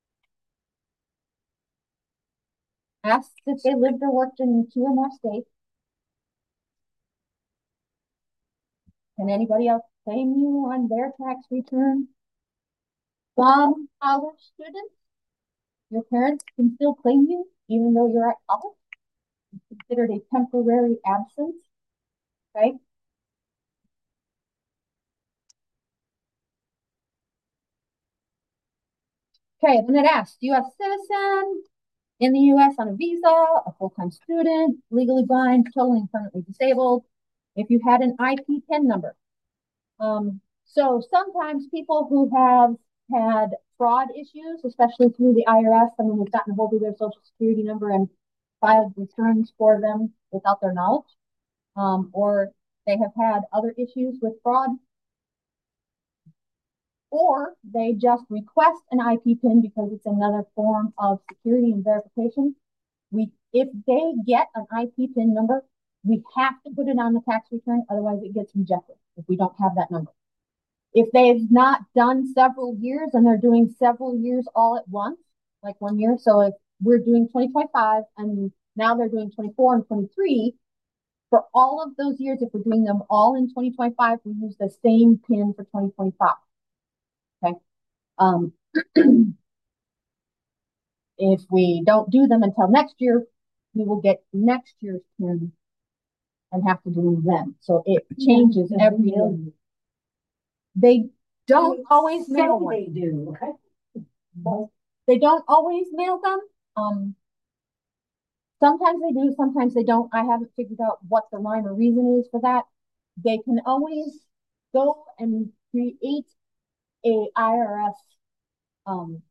Ask if they lived or worked in two or more states. Can anybody else claim you on their tax return? Some college students, your parents can still claim you even though you're at college. It's considered a temporary absence, right? Okay, then it asks, U S citizen, in the U S on a visa, a full-time student, legally blind, totally and permanently disabled, if you had an I P PIN number. Um, so sometimes people who have had fraud issues, especially through the I R S, someone who's gotten a hold of their social security number and filed returns for them without their knowledge, um, or they have had other issues with fraud, or they just request an I P PIN because it's another form of security and verification. We, if they get an I P PIN number, we have to put it on the tax return, otherwise it gets rejected if we don't have that number. If they've not done several years and they're doing several years all at once, like one year, so if we're doing twenty twenty-five and now they're doing twenty-four and twenty-three, for all of those years, if we're doing them all in twenty twenty-five, we use the same PIN for twenty twenty-five. Okay. Um, if we don't do them until next year, we will get next year's PIN and have to do them then. So it changes every year. They don't always mail one. They do. They don't always mail them. Um, sometimes they do, sometimes they don't. I haven't figured out what the rhyme or reason is for that. They can always go and create a I R S um,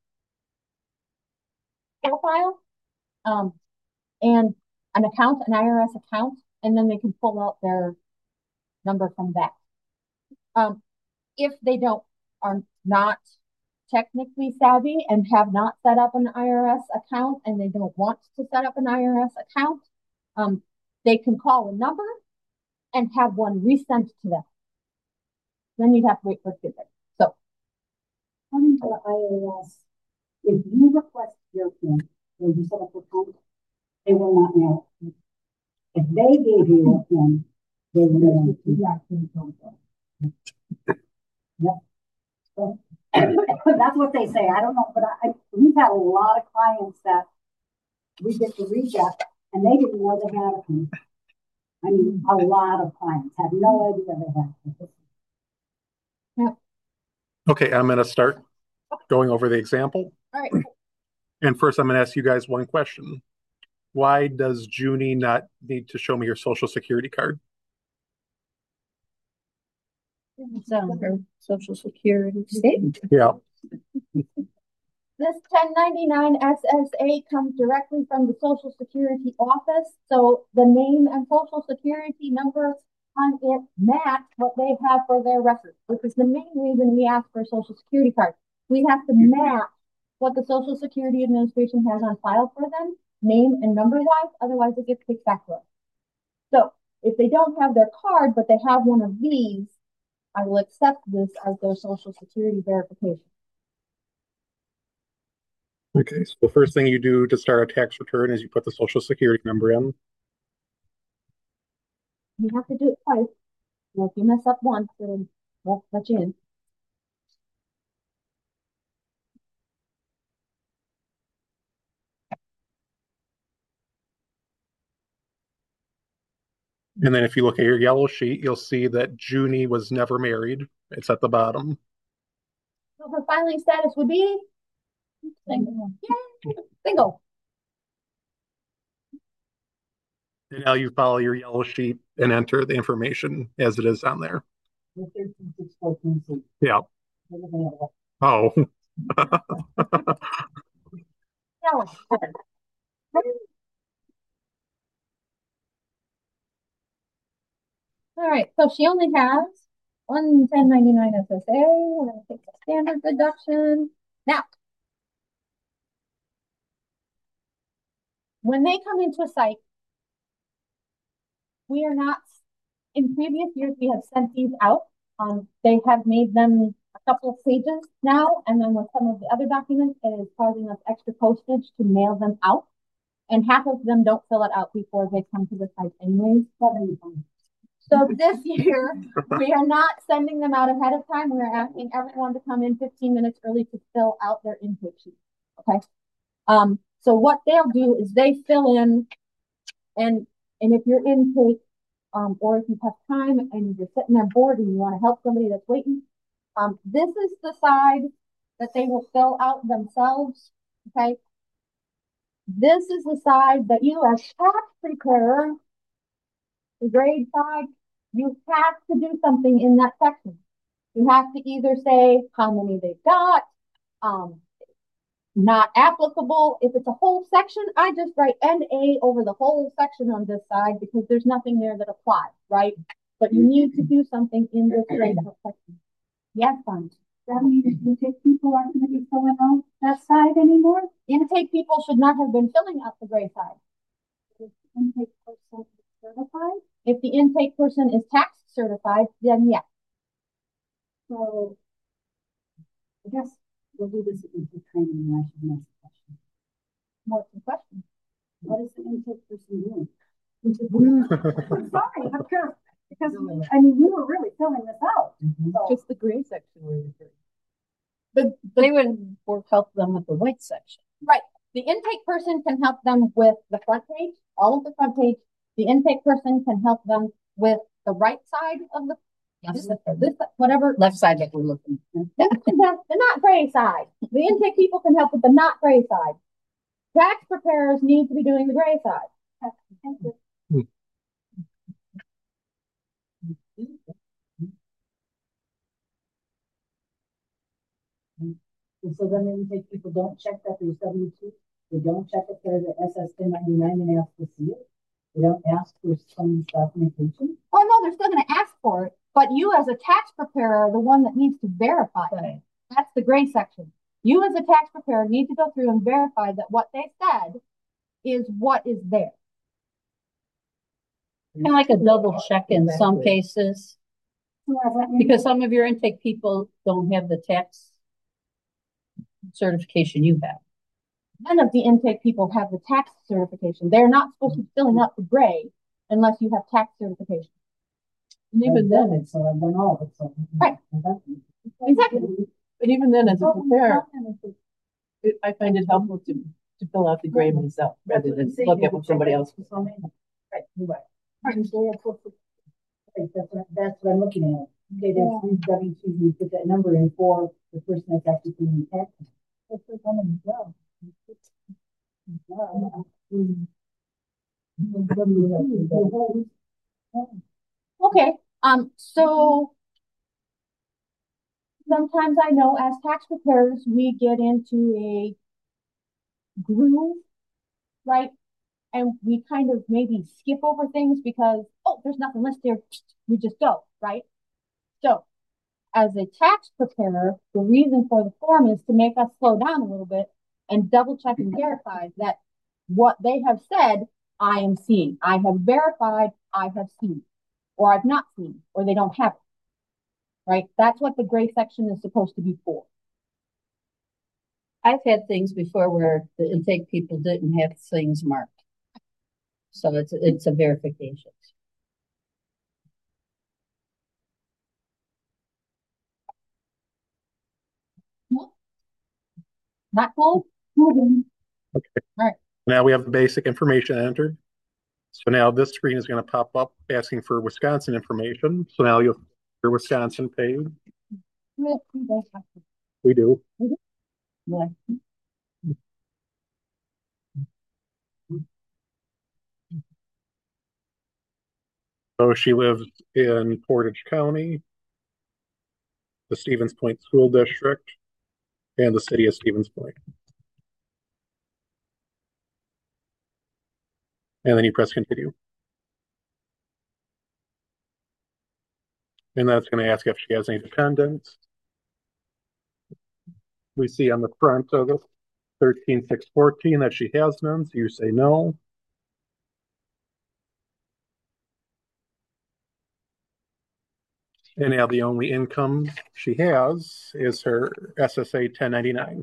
profile um, and an account, an I R S account, and then they can pull out their number from that. Um, if they don't are not technically savvy and have not set up an I R S account and they don't want to set up an I R S account, um, they can call a number and have one resent to them. Then you'd have to wait for it to get there. So, according to the I R S, if you request your PIN or you set up your account, they will not mail it. If they gave you a PIN, they will mail it. Yep. So, that's what they say. I don't know, but I, we've had a lot of clients that we get to reject and they didn't know they had a PIN. I mean, a lot of clients have no idea they have this. Okay, I'm gonna start going over the example. All right. And first, I'm gonna ask you guys one question. Why does Junie not need to show me your social security card? It's on her social security statement. Yeah. This ten ninety-nine S S A comes directly from the Social Security office, so the name and social security numbers on it match what they have for their records, which is the main reason we ask for a social security card. We have to match what the Social Security Administration has on file for them, name and number wise, otherwise it gets kicked back to us. So if they don't have their card, but they have one of these, I will accept this as their social security verification. Okay, so the first thing you do to start a tax return is you put the social security number in. You have to do it twice. Well, if you mess up once, then won't let you in. And then if you look at your yellow sheet, you'll see that Junie was never married. It's at the bottom. So her filing status would be single. Yay! Single. And now you follow your yellow sheet and enter the information as it is on there. Yeah. Oh. All right, so she only has one ten ninety-nine S S A. We're going to take the standard deduction. Now, when they come into a site, we are not, in previous years, we have sent these out. Um, they have made them a couple of pages now, and then with some of the other documents, it is causing us extra postage to mail them out. And half of them don't fill it out before they come to the site anyways. So this year, we are not sending them out ahead of time. We're asking everyone to come in fifteen minutes early to fill out their intake sheet. Okay. Um, so what they'll do is they fill in, and and if your intake, um, or if you have time and you're sitting there bored and you want to help somebody that's waiting, um, this is the side that they will fill out themselves. Okay. This is the side that you as tax preparer, the grade side, you have to do something in that section. You have to either say how many they've got, um, not applicable. If it's a whole section, I just write N A over the whole section on this side because there's nothing there that applies, right? But you need to do something in this grade section. Yes, fine. That means intake people aren't going to be filling out that side anymore? Intake people should not have been filling out the gray side. Is the intake person certified? If the intake person is tax certified, then yes. So I guess we'll do this in the training and I should ask a question. What's the question? What is the intake person doing? I'm sorry, I'm curious. Because I mean, we were really filling this out. Mm-hmm. So. Just the gray section where you're But they would help them with the white section. Right. The intake person can help them with the front page, all of the front page. The intake person can help them with the right side of the this, this whatever left side that we're looking at. the, the not gray side. The intake people can help with the not gray side. Tax preparers need to be doing the gray side. Hmm. And so then the intake people don't check that there's W two. They don't check if there's an S S ten ninety-nine and ask to see it. They don't ask for some documentation. Oh no, they're still going to ask for it. But you as a tax preparer are the one that needs to verify it. Right. That's the gray section. You as a tax preparer need to go through and verify that what they said is what is there. Kind of like a double check in some cases. Because some of your intake people don't have the tax certification you have. None of the intake people have the tax certification. They're not supposed to be filling out the gray unless you have tax certification. And even then, it's so I've done all of it. So right. Exactly. But even then, as a preparer, it, I find it helpful to to fill out the gray myself rather than look at what somebody else was on. Right. Right. sometimes they have, social- Right, that's what, that's what I'm looking at. Okay, there's three W two, you put that number in for the person that's actually paying the tax. that's what I'm gonna go. Okay, um, so sometimes I know as tax preparers, we get into a groove, right? And we kind of maybe skip over things because, oh, there's nothing listed here. We just go, right? So as a tax preparer, the reason for the form is to make us slow down a little bit and double check and verify that what they have said, I am seeing. I have verified, I have seen, or I've not seen, or they don't have it, right? That's what the gray section is supposed to be for. I've had things before where the intake people didn't have things marked. So it's, it's a verification. Not cool? Moving. Okay. All right. Now we have the basic information entered. So now this screen is going to pop up asking for Wisconsin information. So now you'll your Wisconsin page. We do. Yeah. So she lives in Portage County, the Stevens Point School District, and the city of Stevens Point. And then you press continue. And that's going to ask if she has any dependents. We see on the front of it thirteen six fourteen that she has none, so you say no. And now the only income she has is her S S A ten ninety-nine.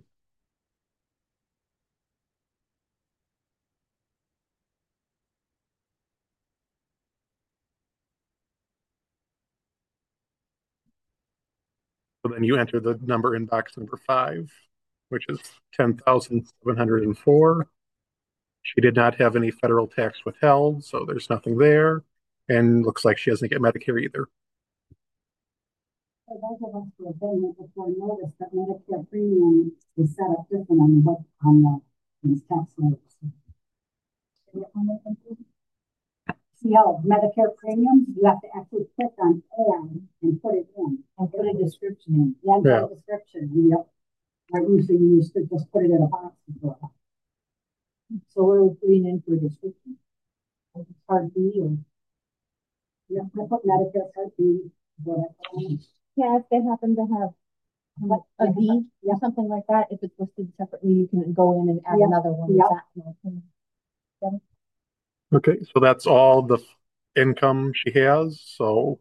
So then you enter the number in box number five, which is ten thousand seven hundred four. She did not have any federal tax withheld, so there's nothing there. And looks like she doesn't get Medicare either. For those of us who have been here before, notice that Medicare premium is set up different on what, on the, these tax notes. See how Medicare premiums, you have to actually click on add and put it in, and put a description in. Yeah, and put Yeah. a description, yep. Right, usually you used to just put it in a box before. So what are we putting in for a description? Part B or? Yeah, I put Medicare Part B. Yeah, if they happen to have like a D or something like that, if it's listed separately, you can go in and add Yeah. another one. Yeah. Okay, so that's all the income she has. So,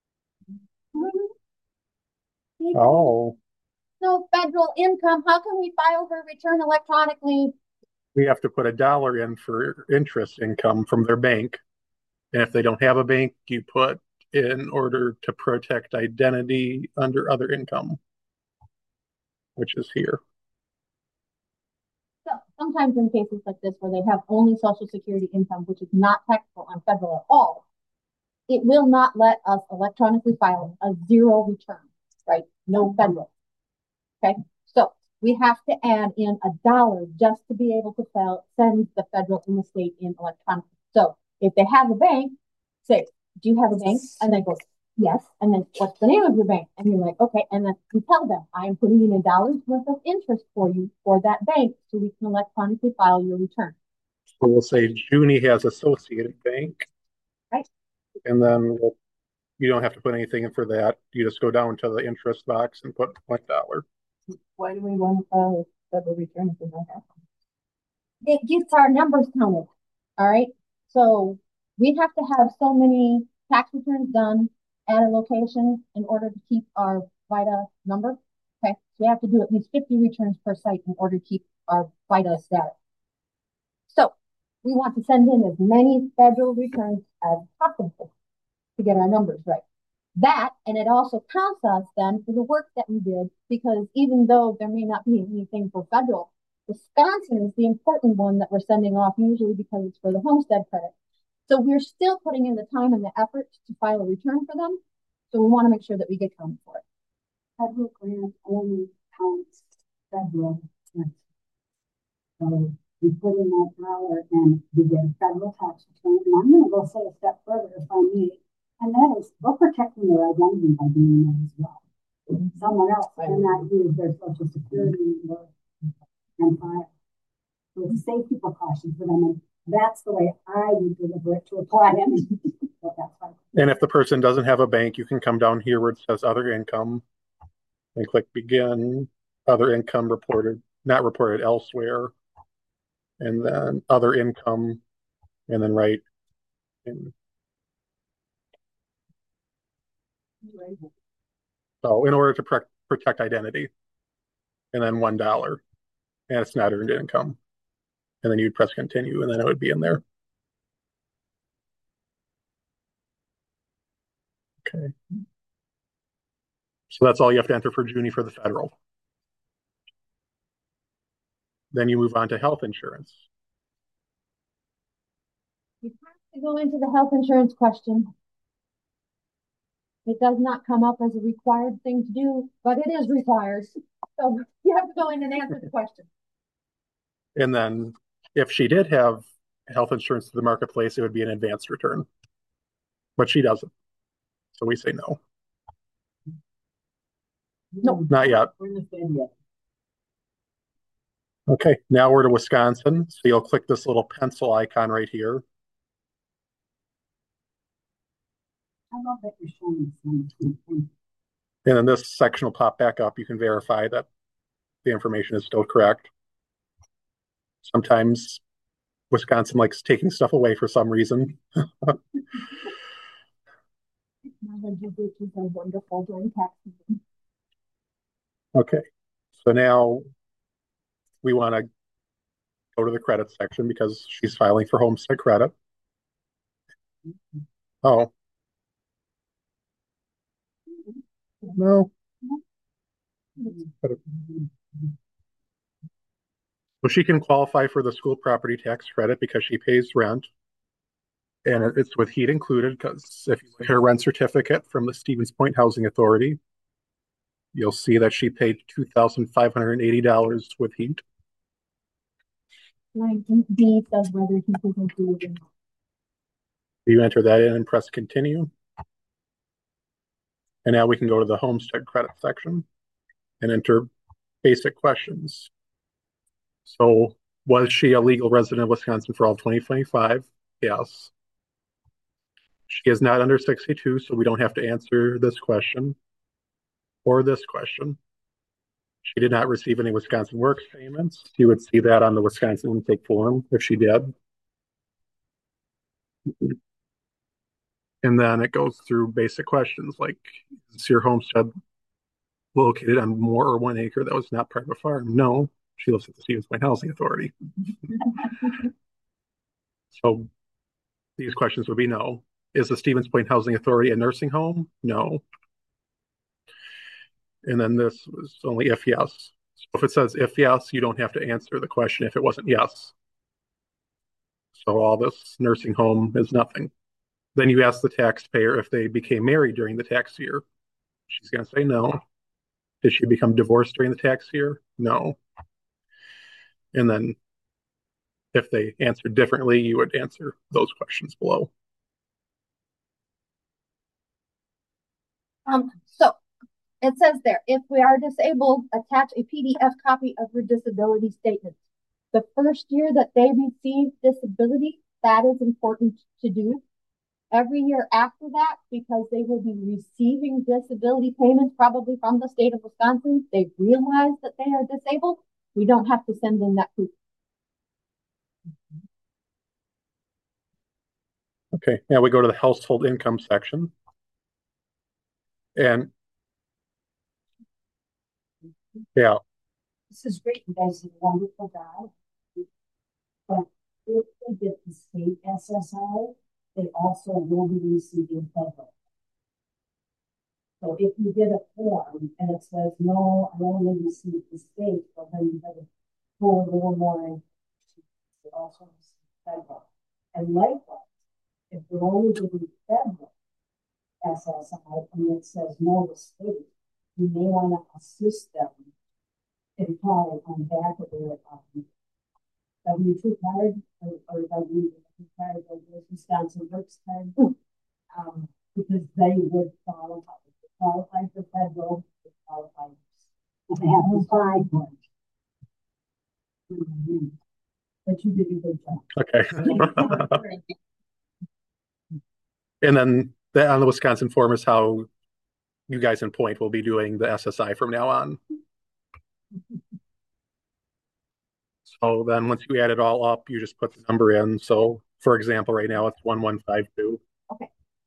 oh, No federal income. How can we file her return electronically? we have to put a dollar in for interest income from their bank. And if they don't have a bank, you put in order to protect identity under other income, which is here. So sometimes in cases like this where they have only Social Security income, which is not taxable on federal at all, it will not let us electronically file a zero return, right? No federal. Okay, so we have to add in a dollar just to be able to file, send the federal and the state in electronically. So if they have a bank, say, do you have a bank? And they go, yes. And then what's the name of your bank? And you're like, okay. And then you tell them, I am putting in a dollar's worth of interest for you for that bank so we can electronically file your return. So we'll say Junie has Associated Bank. Right. And then we'll, you don't have to put anything in for that. You just go down to the interest box and put one dollar. Why do we want to file a federal return if we don't have one? It gets our numbers counted. All right. So we have to have so many tax returns done at a location in order to keep our VITA number. Okay. So we have to do at least fifty returns per site in order to keep our VITA status. So we want to send in as many federal returns as possible to get our numbers right. That, and it also counts us then for the work that we did, because even though there may not be anything for federal, Wisconsin is the important one that we're sending off usually because it's for the homestead credit. So we're still putting in the time and the effort to file a return for them. So we want to make sure that we get counted for it. Federal grant only counts federal grants. So we put in that dollar and we get a federal tax return. And I'm going to go say a step further if I may, and that is we're protecting their identity by doing that as well. Someone else cannot use their social security number and file. So it's a safety precaution for them. And that's the way I would deliver it to a client. But that's fine. And if the person doesn't have a bank, you can come down here where it says other income and click begin, other income reported, not reported elsewhere, and then other income, and then write in. So in order to pre- protect identity, and then one dollar, and it's not earned income. And then you'd press continue, and then it would be in there. Okay. So that's all you have to enter for Junie for the federal. Then you move on to health insurance. You have to go into the health insurance question. It does not come up as a required thing to do, but it is required. So you have to go in and answer the question. And then if she did have health insurance to the marketplace, it would be an advanced return. But she doesn't. So we say no. No. Not yet. Okay, now we're to Wisconsin. So you'll click this little pencil icon right here. I love that you're showing this. And then this section will pop back up. You can verify that the information is still correct. Sometimes Wisconsin likes taking stuff away for some reason. Okay, so now we want to go to the credit section because she's filing for homestead credit. Oh. No. Well, she can qualify for the school property tax credit because she pays rent. And it's with heat included because if you look at her rent certificate from the Stevens Point Housing Authority, you'll see that she paid two thousand five hundred eighty dollars with heat. D says whether he can include. You enter that in and press continue. And now we can go to the homestead credit section and enter basic questions. So was she a legal resident of Wisconsin for all of twenty twenty-five? Yes. She is not under sixty-two, so we don't have to answer this question or this question. She did not receive any Wisconsin Works payments. You would see that on the Wisconsin intake form if she did. And then it goes through basic questions like, is your homestead located on more or one acre that was not part of a farm? No, she lives at the Stevens Point Housing Authority. So these questions would be no. Is the Stevens Point Housing Authority a nursing home? No. And then this was only if yes. So if it says if yes, you don't have to answer the question if it wasn't yes. So all this nursing home is nothing. Then you ask the taxpayer if they became married during the tax year. She's going to say no. Did she become divorced during the tax year? No. And then if they answered differently, you would answer those questions below. Um, so it says there, if we are disabled, attach a P D F copy of your disability statement. The first year that they receive disability, that is important to do. Every year after that, because they will be receiving disability payments probably from the state of Wisconsin, they realize that they are disabled. We don't have to send in that proof. Okay, now we go to the household income section. And yeah. This is great. You guys did a wonderful job. But if they get the state S S I, they also will be receiving federal. So if you get a form and it says, no, I only received the state, but then you have to pull a little more in, you also receive federal. And likewise, if we're only doing federal S S I and it says no to state, you may want to assist them in calling on back of their um, W two card or, or W two card or the Wisconsin Works card, um, because they would qualify. They qualify for federal, they qualify. They have to apply for it. Mm-hmm. But you did a good job. Okay. And then the, on the Wisconsin form is how you guys in Point will be doing the S S I from now on. So then once you add it all up, you just put the number in. So for example, right now it's one one five two. Okay.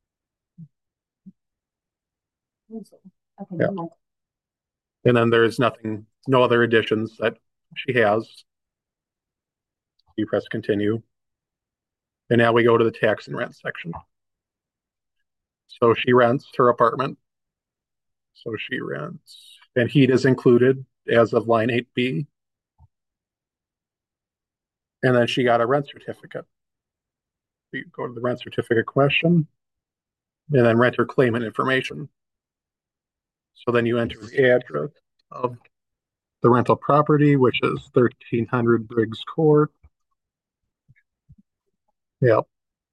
Okay. Yeah. And then there's nothing, no other additions that she has. You press continue. And now we go to the tax and rent section. So she rents her apartment. So she rents, and heat is included as of line eight B. And then she got a rent certificate. You go to the rent certificate question, and then renter claimant information. So then you enter the address of the rental property, which is thirteen hundred Briggs Court. Yep.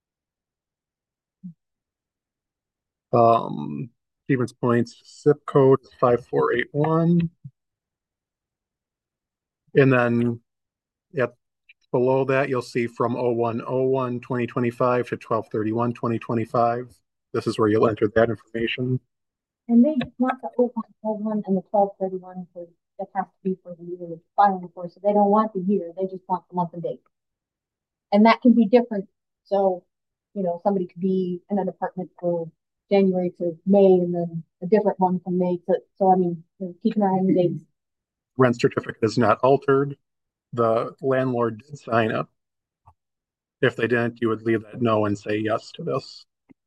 Um, Stevens Point's zip code is five four eight one. And then yep, below that, you'll see from oh one oh one twenty twenty-five to twelve thirty-one twenty twenty-five. This is where you'll enter that information. And they just want the oh one oh one and the twelve thirty-one for that has to be for the year it's filing for. So they don't want the year, they just want the month and date. And that can be different. So, you know, somebody could be in an apartment for January to May and then a different one from May to, so I mean, you know, keep an eye on the dates. Rent certificate is not altered. The landlord did sign it. If they didn't, you would leave that no and say yes to this.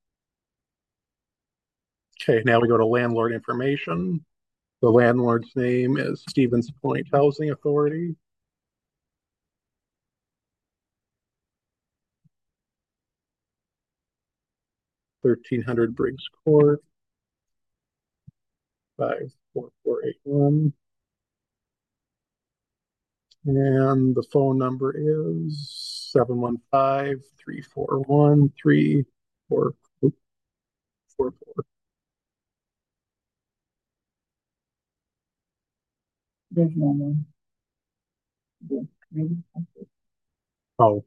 Okay, now we go to landlord information. The landlord's name is Stevens Point Housing Authority. thirteen hundred Briggs Court. five four four eight one. And the phone number is seven one five, three four one, three four four four. There's no one. Oh.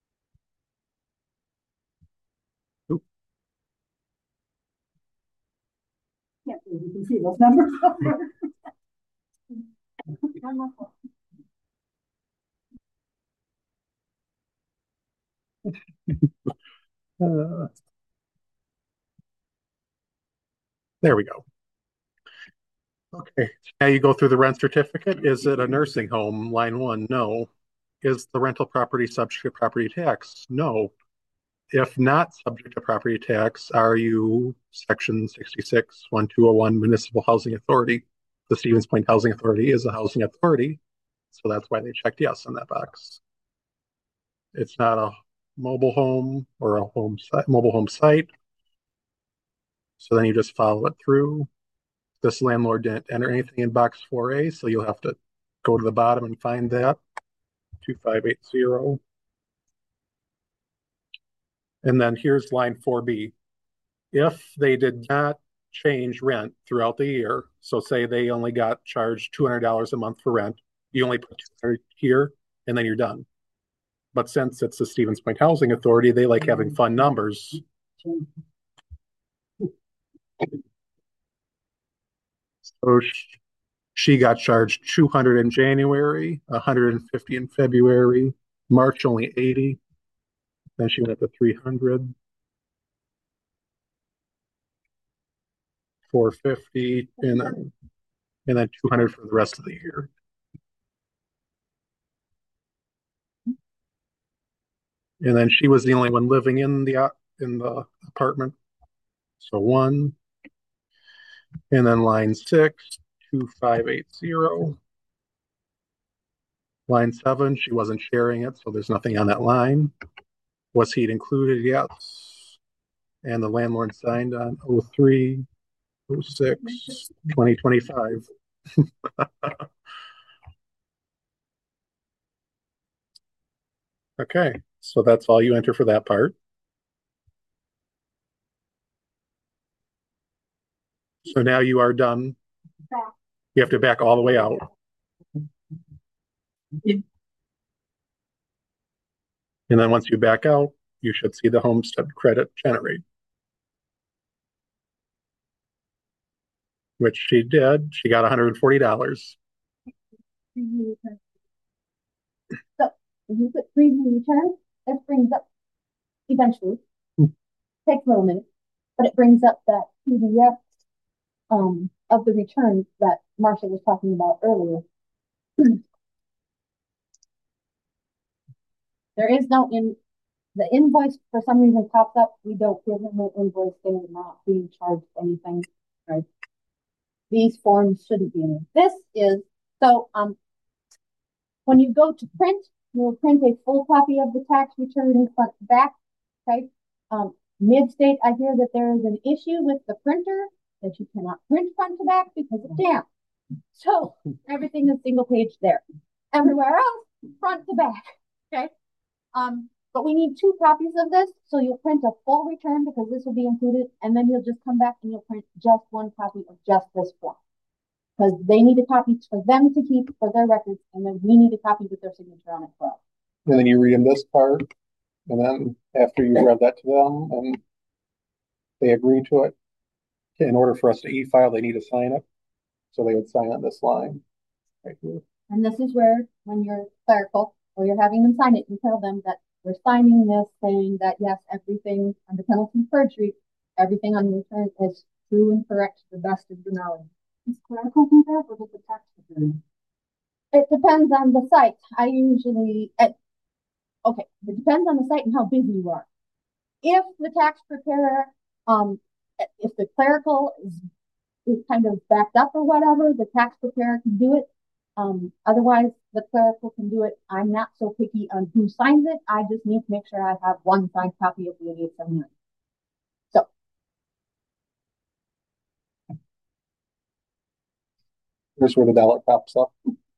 Oop. Yeah, you can see those numbers. uh, there we go. Okay, now you go through the rent certificate. Is it a nursing home? Line one, no. Is the rental property subject to property tax? No. If not subject to property tax, are you section sixty-six, twelve oh one Municipal Housing Authority? The Stevens Point Housing Authority is a housing authority, so that's why they checked yes on that box. It's not a mobile home or a home site, mobile home site. So then you just follow it through. This landlord didn't enter anything in box four A, so you'll have to go to the bottom and find that. two five eight zero. And then here's line four B. If they did not change rent throughout the year, so say they only got charged two hundred dollars a month for rent, you only put two hundred dollars here, and then you're done. But since it's the Stevens Point Housing Authority, they like having fun numbers. So she, she got charged two hundred in January, one hundred fifty in February, March only eighty. Then she went up to three hundred. four fifty, and then and then two hundred for the rest of the year. And then she was the only one living in the in the apartment. So one. And then line six, two five eight zero. Line seven, she wasn't sharing it, so there's nothing on that line. Was heat included? Yes. and the landlord signed on oh three, oh six, twenty twenty-five. Okay, so that's all you enter for that part. So now you are done. You have to back all the way out. And then once you back out, you should see the homestead credit generate. Which she did. She got one hundred forty dollars. So if you put preview return, this brings up eventually. Takes a little minute, but it brings up that P D F um, of the return that Marcia was talking about earlier. There is no in the invoice for some reason pops up. We don't give them an invoice. They're not being charged anything, right? These forms shouldn't be in it. This is so um when you go to print, you'll print a full copy of the tax return in front to back. Okay. Um, mid-state, I hear that there is an issue with the printer that you cannot print front to back because of damp. So everything is single page there. Everywhere else, front to back. Okay. Um, but we need two copies of this. So you'll print a full return because this will be included, and then you'll just come back and you'll print just one copy of just this form. Because they need a copy for them to keep for their records, and then we need a copy with their signature on it for us. And then you read them this part, and then after you read that to them and they agree to it, in order for us to e-file, they need to sign it. So they would sign on this line right here. And this is where, when you're clerical or you're having them sign it, you tell them that we're signing this saying that yes, everything under penalty of perjury, everything on the return is true and correct to the best of your knowledge. Is clerical do that or does the tax return? It depends on the site. I usually, at, okay, it depends on the site and how busy you are. If the tax preparer, um, if the clerical is, is kind of backed up or whatever, the tax preparer can do it. Um, otherwise, the clerical can do it. I'm not so picky on who signs it. I just need to make sure I have one signed copy of the eighty-eight seventy-nine. So. Here's where the dollar pops up.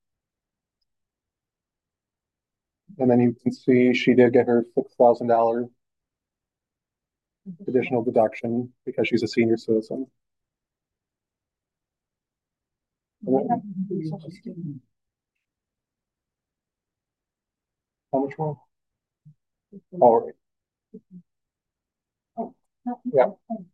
And then you can see she did get her six thousand dollars additional deduction because she's a senior citizen. How much more? All right. Oh, yeah.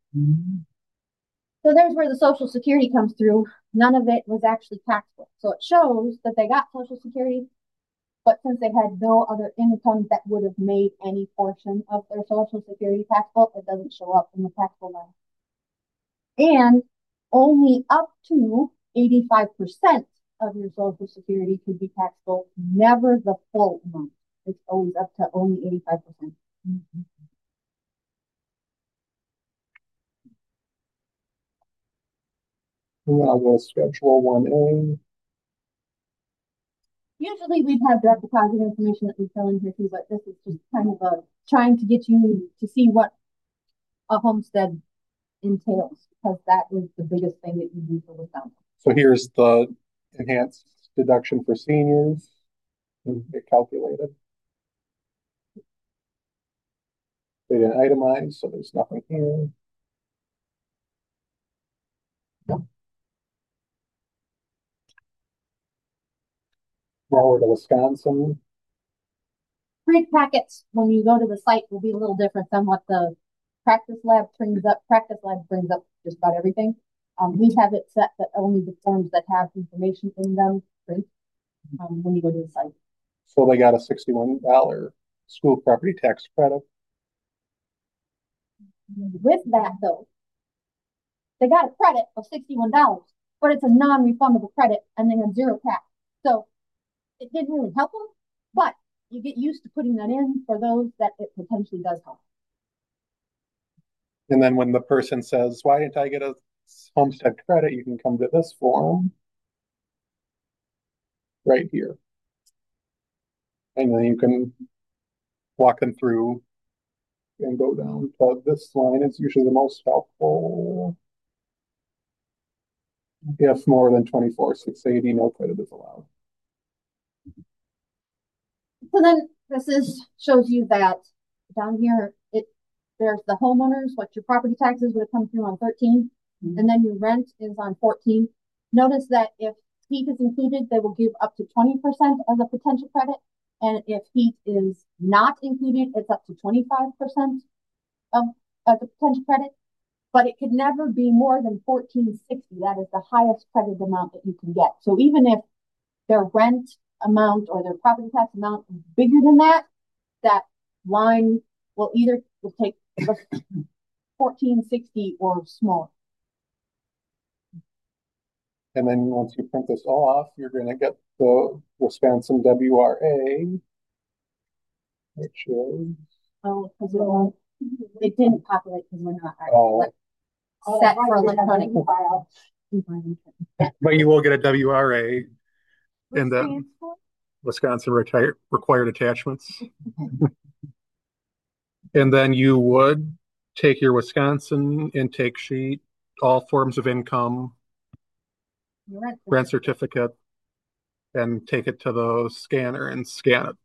So there's where the Social Security comes through. None of it was actually taxable. So it shows that they got Social Security, but since they had no other income that would have made any portion of their Social Security taxable, it doesn't show up in the taxable line. And only up to eighty-five percent of your Social Security could be taxable, never the full amount. It's always up to only eighty-five percent. Mm-hmm. And then I'll go to Schedule one A. Usually we'd have direct deposit information that we fill in here too, but this is just kind of a trying to get you to see what a homestead entails, because that is the biggest thing that you do for Wisconsin. So here's the enhanced deduction for seniors. Get calculated. They didn't itemize, so there's nothing here. Now we're to Wisconsin. Print packets when you go to the site will be a little different than what the practice lab brings up. Practice lab brings up just about everything. Um, we have it set that only the forms that have information in them print um, when you go to the site. So they got a sixty-one dollar school property tax credit. With that though, they got a credit of sixty-one dollars, but it's a non-refundable credit and they had zero tax. So it didn't really help them, but you get used to putting that in for those that it potentially does help. And then when the person says, why didn't I get a homestead credit? You can come to this form right here. And then you can walk them through and go down to this line is usually the most helpful. If more than twenty-four six eighty, no credit is allowed. So then this is shows you that down here it there's the homeowners, what your property taxes would come through on thirteen, mm-hmm. and then your rent is on fourteen. Notice that if heat is included, they will give up to twenty percent as a potential credit. And if heat is not included, it's up to twenty-five percent of, of the potential credit. But it could never be more than fourteen sixty. That is the highest credit amount that you can get. So even if their rent amount or their property tax amount is bigger than that, that line will either will take fourteen sixty or smaller. And then once you print this off, you're going to get the Wisconsin W R A, which is oh, because it won't. It didn't populate because we're not oh. like, set oh, for electronic file. But you will get a W R A in the Wisconsin retire, required attachments. And then you would take your Wisconsin intake sheet, all forms of income, rent, rent certificate, and take it to the scanner and scan it.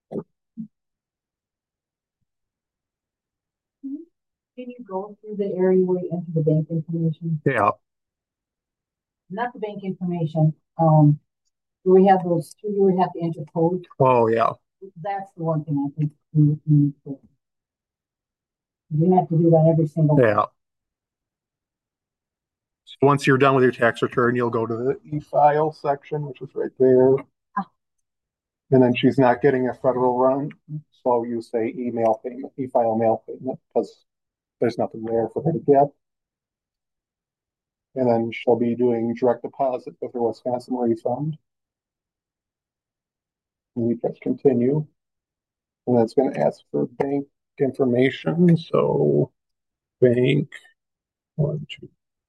Can you go through the area where you enter the bank information? Yeah. Not the bank information. Um, do we have those two? You would have to enter code. Oh yeah. That's the one thing I think we need to. You have to do that every single. Yeah. Day. So once you're done with your tax return, you'll go to the e-file section, which is right there. Ah. And then she's not getting a federal run, so you say email payment, e-file mail payment, because there's nothing there for her to get. And then she'll be doing direct deposit with her Wisconsin refund. And you press continue. And then it's going to ask for bank information. So bank one, two.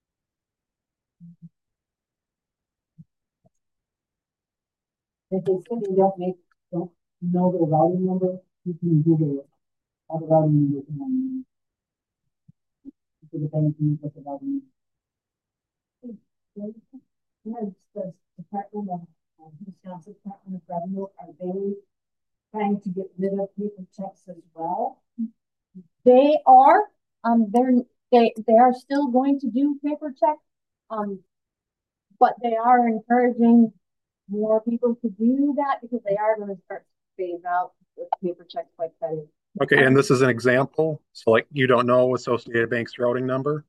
If they say they don't make don't know the routing number, you can Google it. All the routing number can to the bank and put the routing number. The Department of uh, Wisconsin Department of Revenue, are they trying to get rid of paper checks as well? They are. Um, they're they they are still going to do paper checks. Um, but they are encouraging more people to do that because they are going to start to phase out the paper checks like that. Okay, and this is an example. So, like, you don't know Associated Bank's routing number.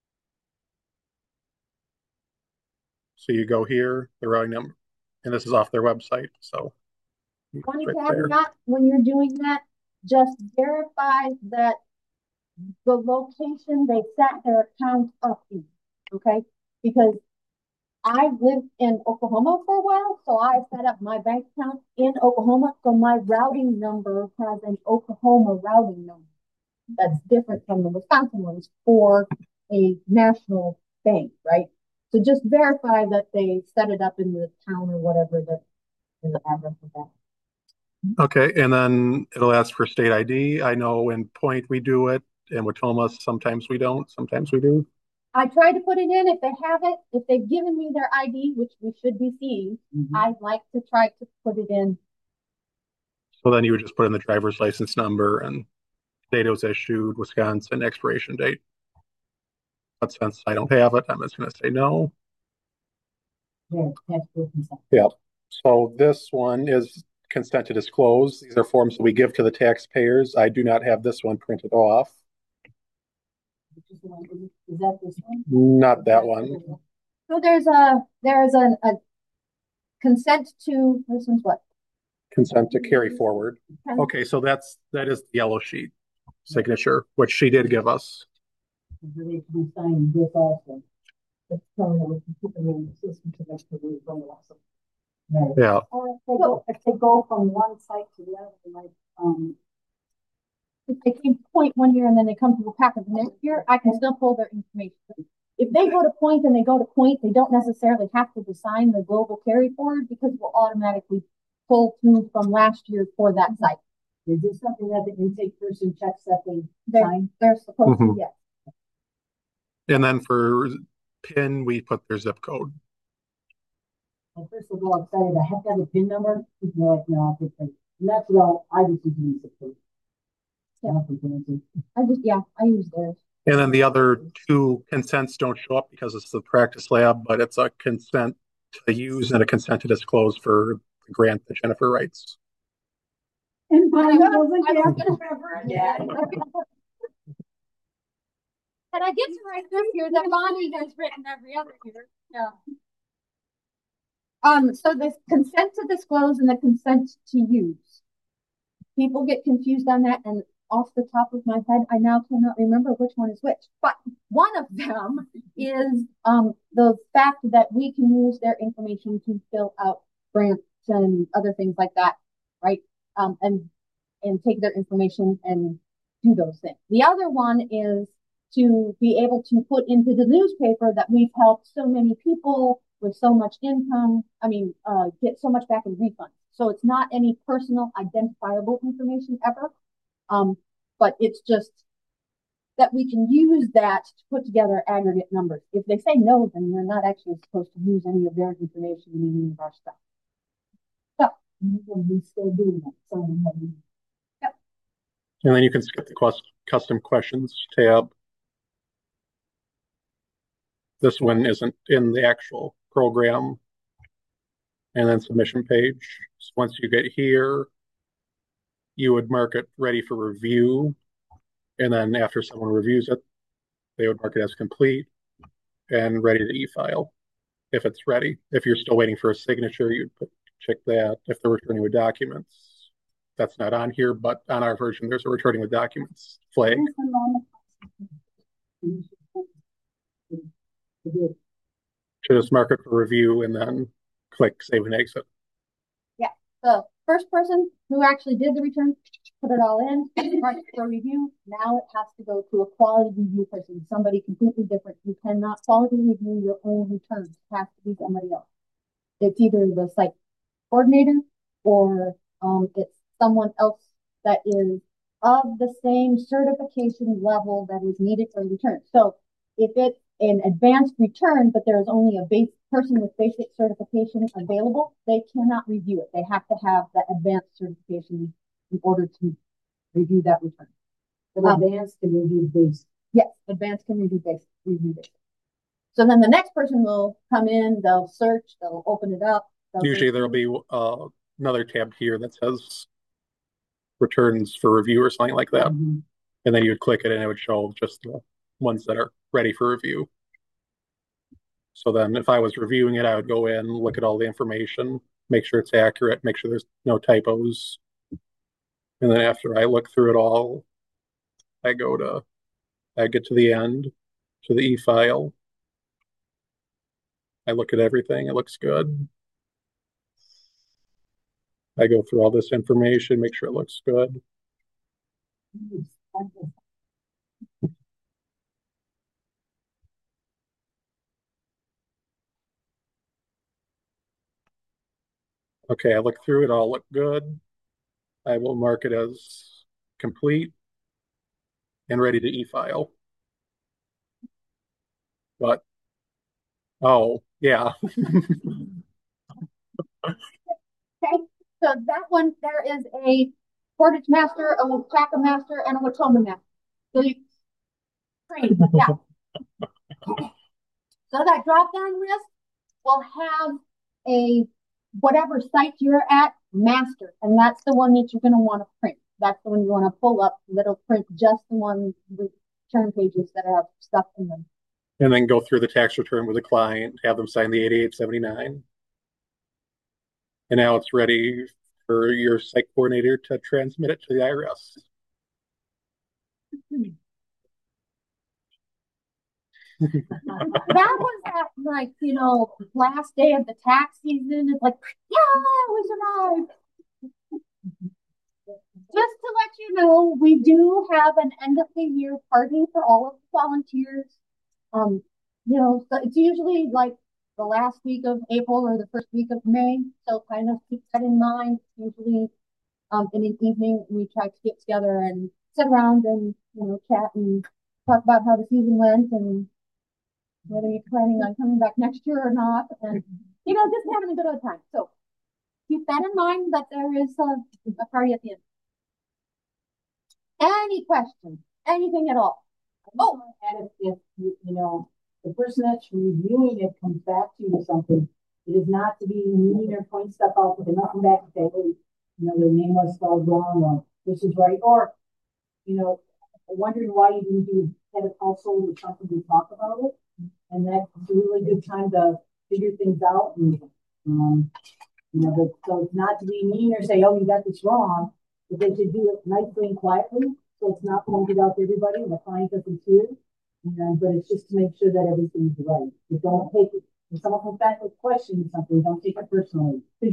So you go here, the routing number, and this is off their website. So when you right have not, when you're doing that, just verify that the location they set their account up in. Okay, because I've lived in Oklahoma for a while, so I set up my bank account in Oklahoma. So my routing number has an Oklahoma routing number that's different from the Wisconsin ones for a national bank, right? So just verify that they set it up in the town or whatever that the address of that. Okay, and then it'll ask for state I D. I know in Point we do it, and Watoma sometimes we don't, sometimes we do. I try to put it in if they have it. If they've given me their I D, which we should be seeing, mm-hmm. I'd like to try to put it in. So then you would just put in the driver's license number and date it was issued, Wisconsin, expiration date. But since I don't have it, I'm just going to say no. Yeah, that's good consent. Yeah. So this one is consent to disclose. These are forms that we give to the taxpayers. I do not have this one printed off. Is that this one? Not that one. So there's a there's a, a consent to this one's what? Consent to carry forward. Okay, so that's that is the yellow sheet signature, which she did give us. They can be signing this also. That's telling them we can put them in the system to make sure we don't awesome. Right. Yeah. Or if they go if they go from one site to the other, like um. If they came to Point one year and then they come to Waupaca the next year, I can still pull their information. If they go to Point and they go to Point, they don't necessarily have to assign the global carry forward because we'll automatically pull through from last year for that site. Is this something that the intake person checks that they They're, sign? they're supposed to, Mhm. yes. And then for PIN, we put their zip code. Well, first of all, excited, I have to have a PIN number. People are like, no, I'll put PIN. And that's what I'll- I just use the code. Yeah. I just, yeah, I use theirs. And then the other two consents don't show up because it's the practice lab, but it's a consent to use and a consent to disclose for the grant that Jennifer writes. And Bonnie wasn't I there was gonna- forever. Yeah. And I get to write this here that Bonnie has written every other year. Yeah. Um, so the consent to disclose and the consent to use. People get confused on that, and off the top of my head, I now cannot remember which one is which. But one of them is um the fact that we can use their information to fill out grants and other things like that, right? Um, and and take their information and do those things. The other one is to be able to put into the newspaper that we've helped so many people with so much income. I mean, uh, get so much back in refunds. So it's not any personal identifiable information ever. Um, but it's just that we can use that to put together aggregate numbers. If they say no, then we're not actually supposed to use any of their information in any of our stuff. So we still do that. So yep. And then you can skip the custom questions tab. This one isn't in the actual program. And then submission page. So once you get here, you would mark it ready for review. And then after someone reviews it, they would mark it as complete and ready to e-file if it's ready. If you're still waiting for a signature, you'd put, check that. If they're returning with documents, that's not on here, but on our version, there's a returning with documents flag. So just mark it for review and then click save and exit. Yeah, the first person who actually did the return, put it all in, mark it for review. Now it has to go to a quality review person, somebody completely different. You cannot quality review your own returns. It has to be somebody else. It's either the site coordinator or um, it's someone else that is of the same certification level that is needed for the return. So if it's an advanced return, but there is only a base person with basic certification available, they cannot review it. They have to have that advanced certification in order to review that return. So um, advanced can review basic. Yes, advanced can review basic. Review basic. So then the next person will come in, they'll search, they'll open it up. Usually there'll be uh, another tab here that says returns for review or something like that. Mm-hmm. And then you would click it and it would show just the ones that are ready for review. So then if I was reviewing it, I would go in, look at all the information, make sure it's accurate, make sure there's no typos. And then after I look through it all, I go to, I get to the end, to the e-file. I look at everything, it looks good. I go through all this information, make sure it looks good. Okay, I look through it, all look good. I will mark it as complete and ready to e-file. But, oh, yeah. Okay, so that one, there is a Portage Master, a Waukaka Master, and a Watoma Master. So you train, yeah. So that drop-down list will have a whatever site you're at, master, and that's the one that you're going to want to print. That's the one you want to pull up. That'll print just the one return pages that have stuff in them. And then go through the tax return with the client, have them sign the eighty-eight seventy-nine. And now it's ready for your site coordinator to transmit it to the I R S. That was at like, you know, last day of the tax season. It's like, yeah, we survived. Just to let you know, we do have an end of the year party for all of the volunteers. Um, you know, so it's usually like the last week of April or the first week of May. So kind of keep that in mind. Usually Um, in an evening, we try to get together and sit around and, you know, chat and talk about how the season went and whether you're planning on coming back next year or not, and, you know, just having a good old time. So keep that in mind that there is a, a party at the end. Any questions? Anything at all? Oh, and if, if you, you know, the person that's reviewing it comes back to you with something, it is not to be mean or point stuff out, but they're not come back and say, hey, you know, the name was spelled wrong, or this is right, or, you know, wondering why you didn't do head of household or something to talk about it. And that's a really good time to figure things out. And, um, you know, but, so it's not to be mean or say, oh, you got this wrong, but they should do it nicely and quietly. So it's not pointed out to everybody and the client doesn't hear. And, but it's just to make sure that everything's right. You don't take it, if someone comes back with questions or something, don't take it personally.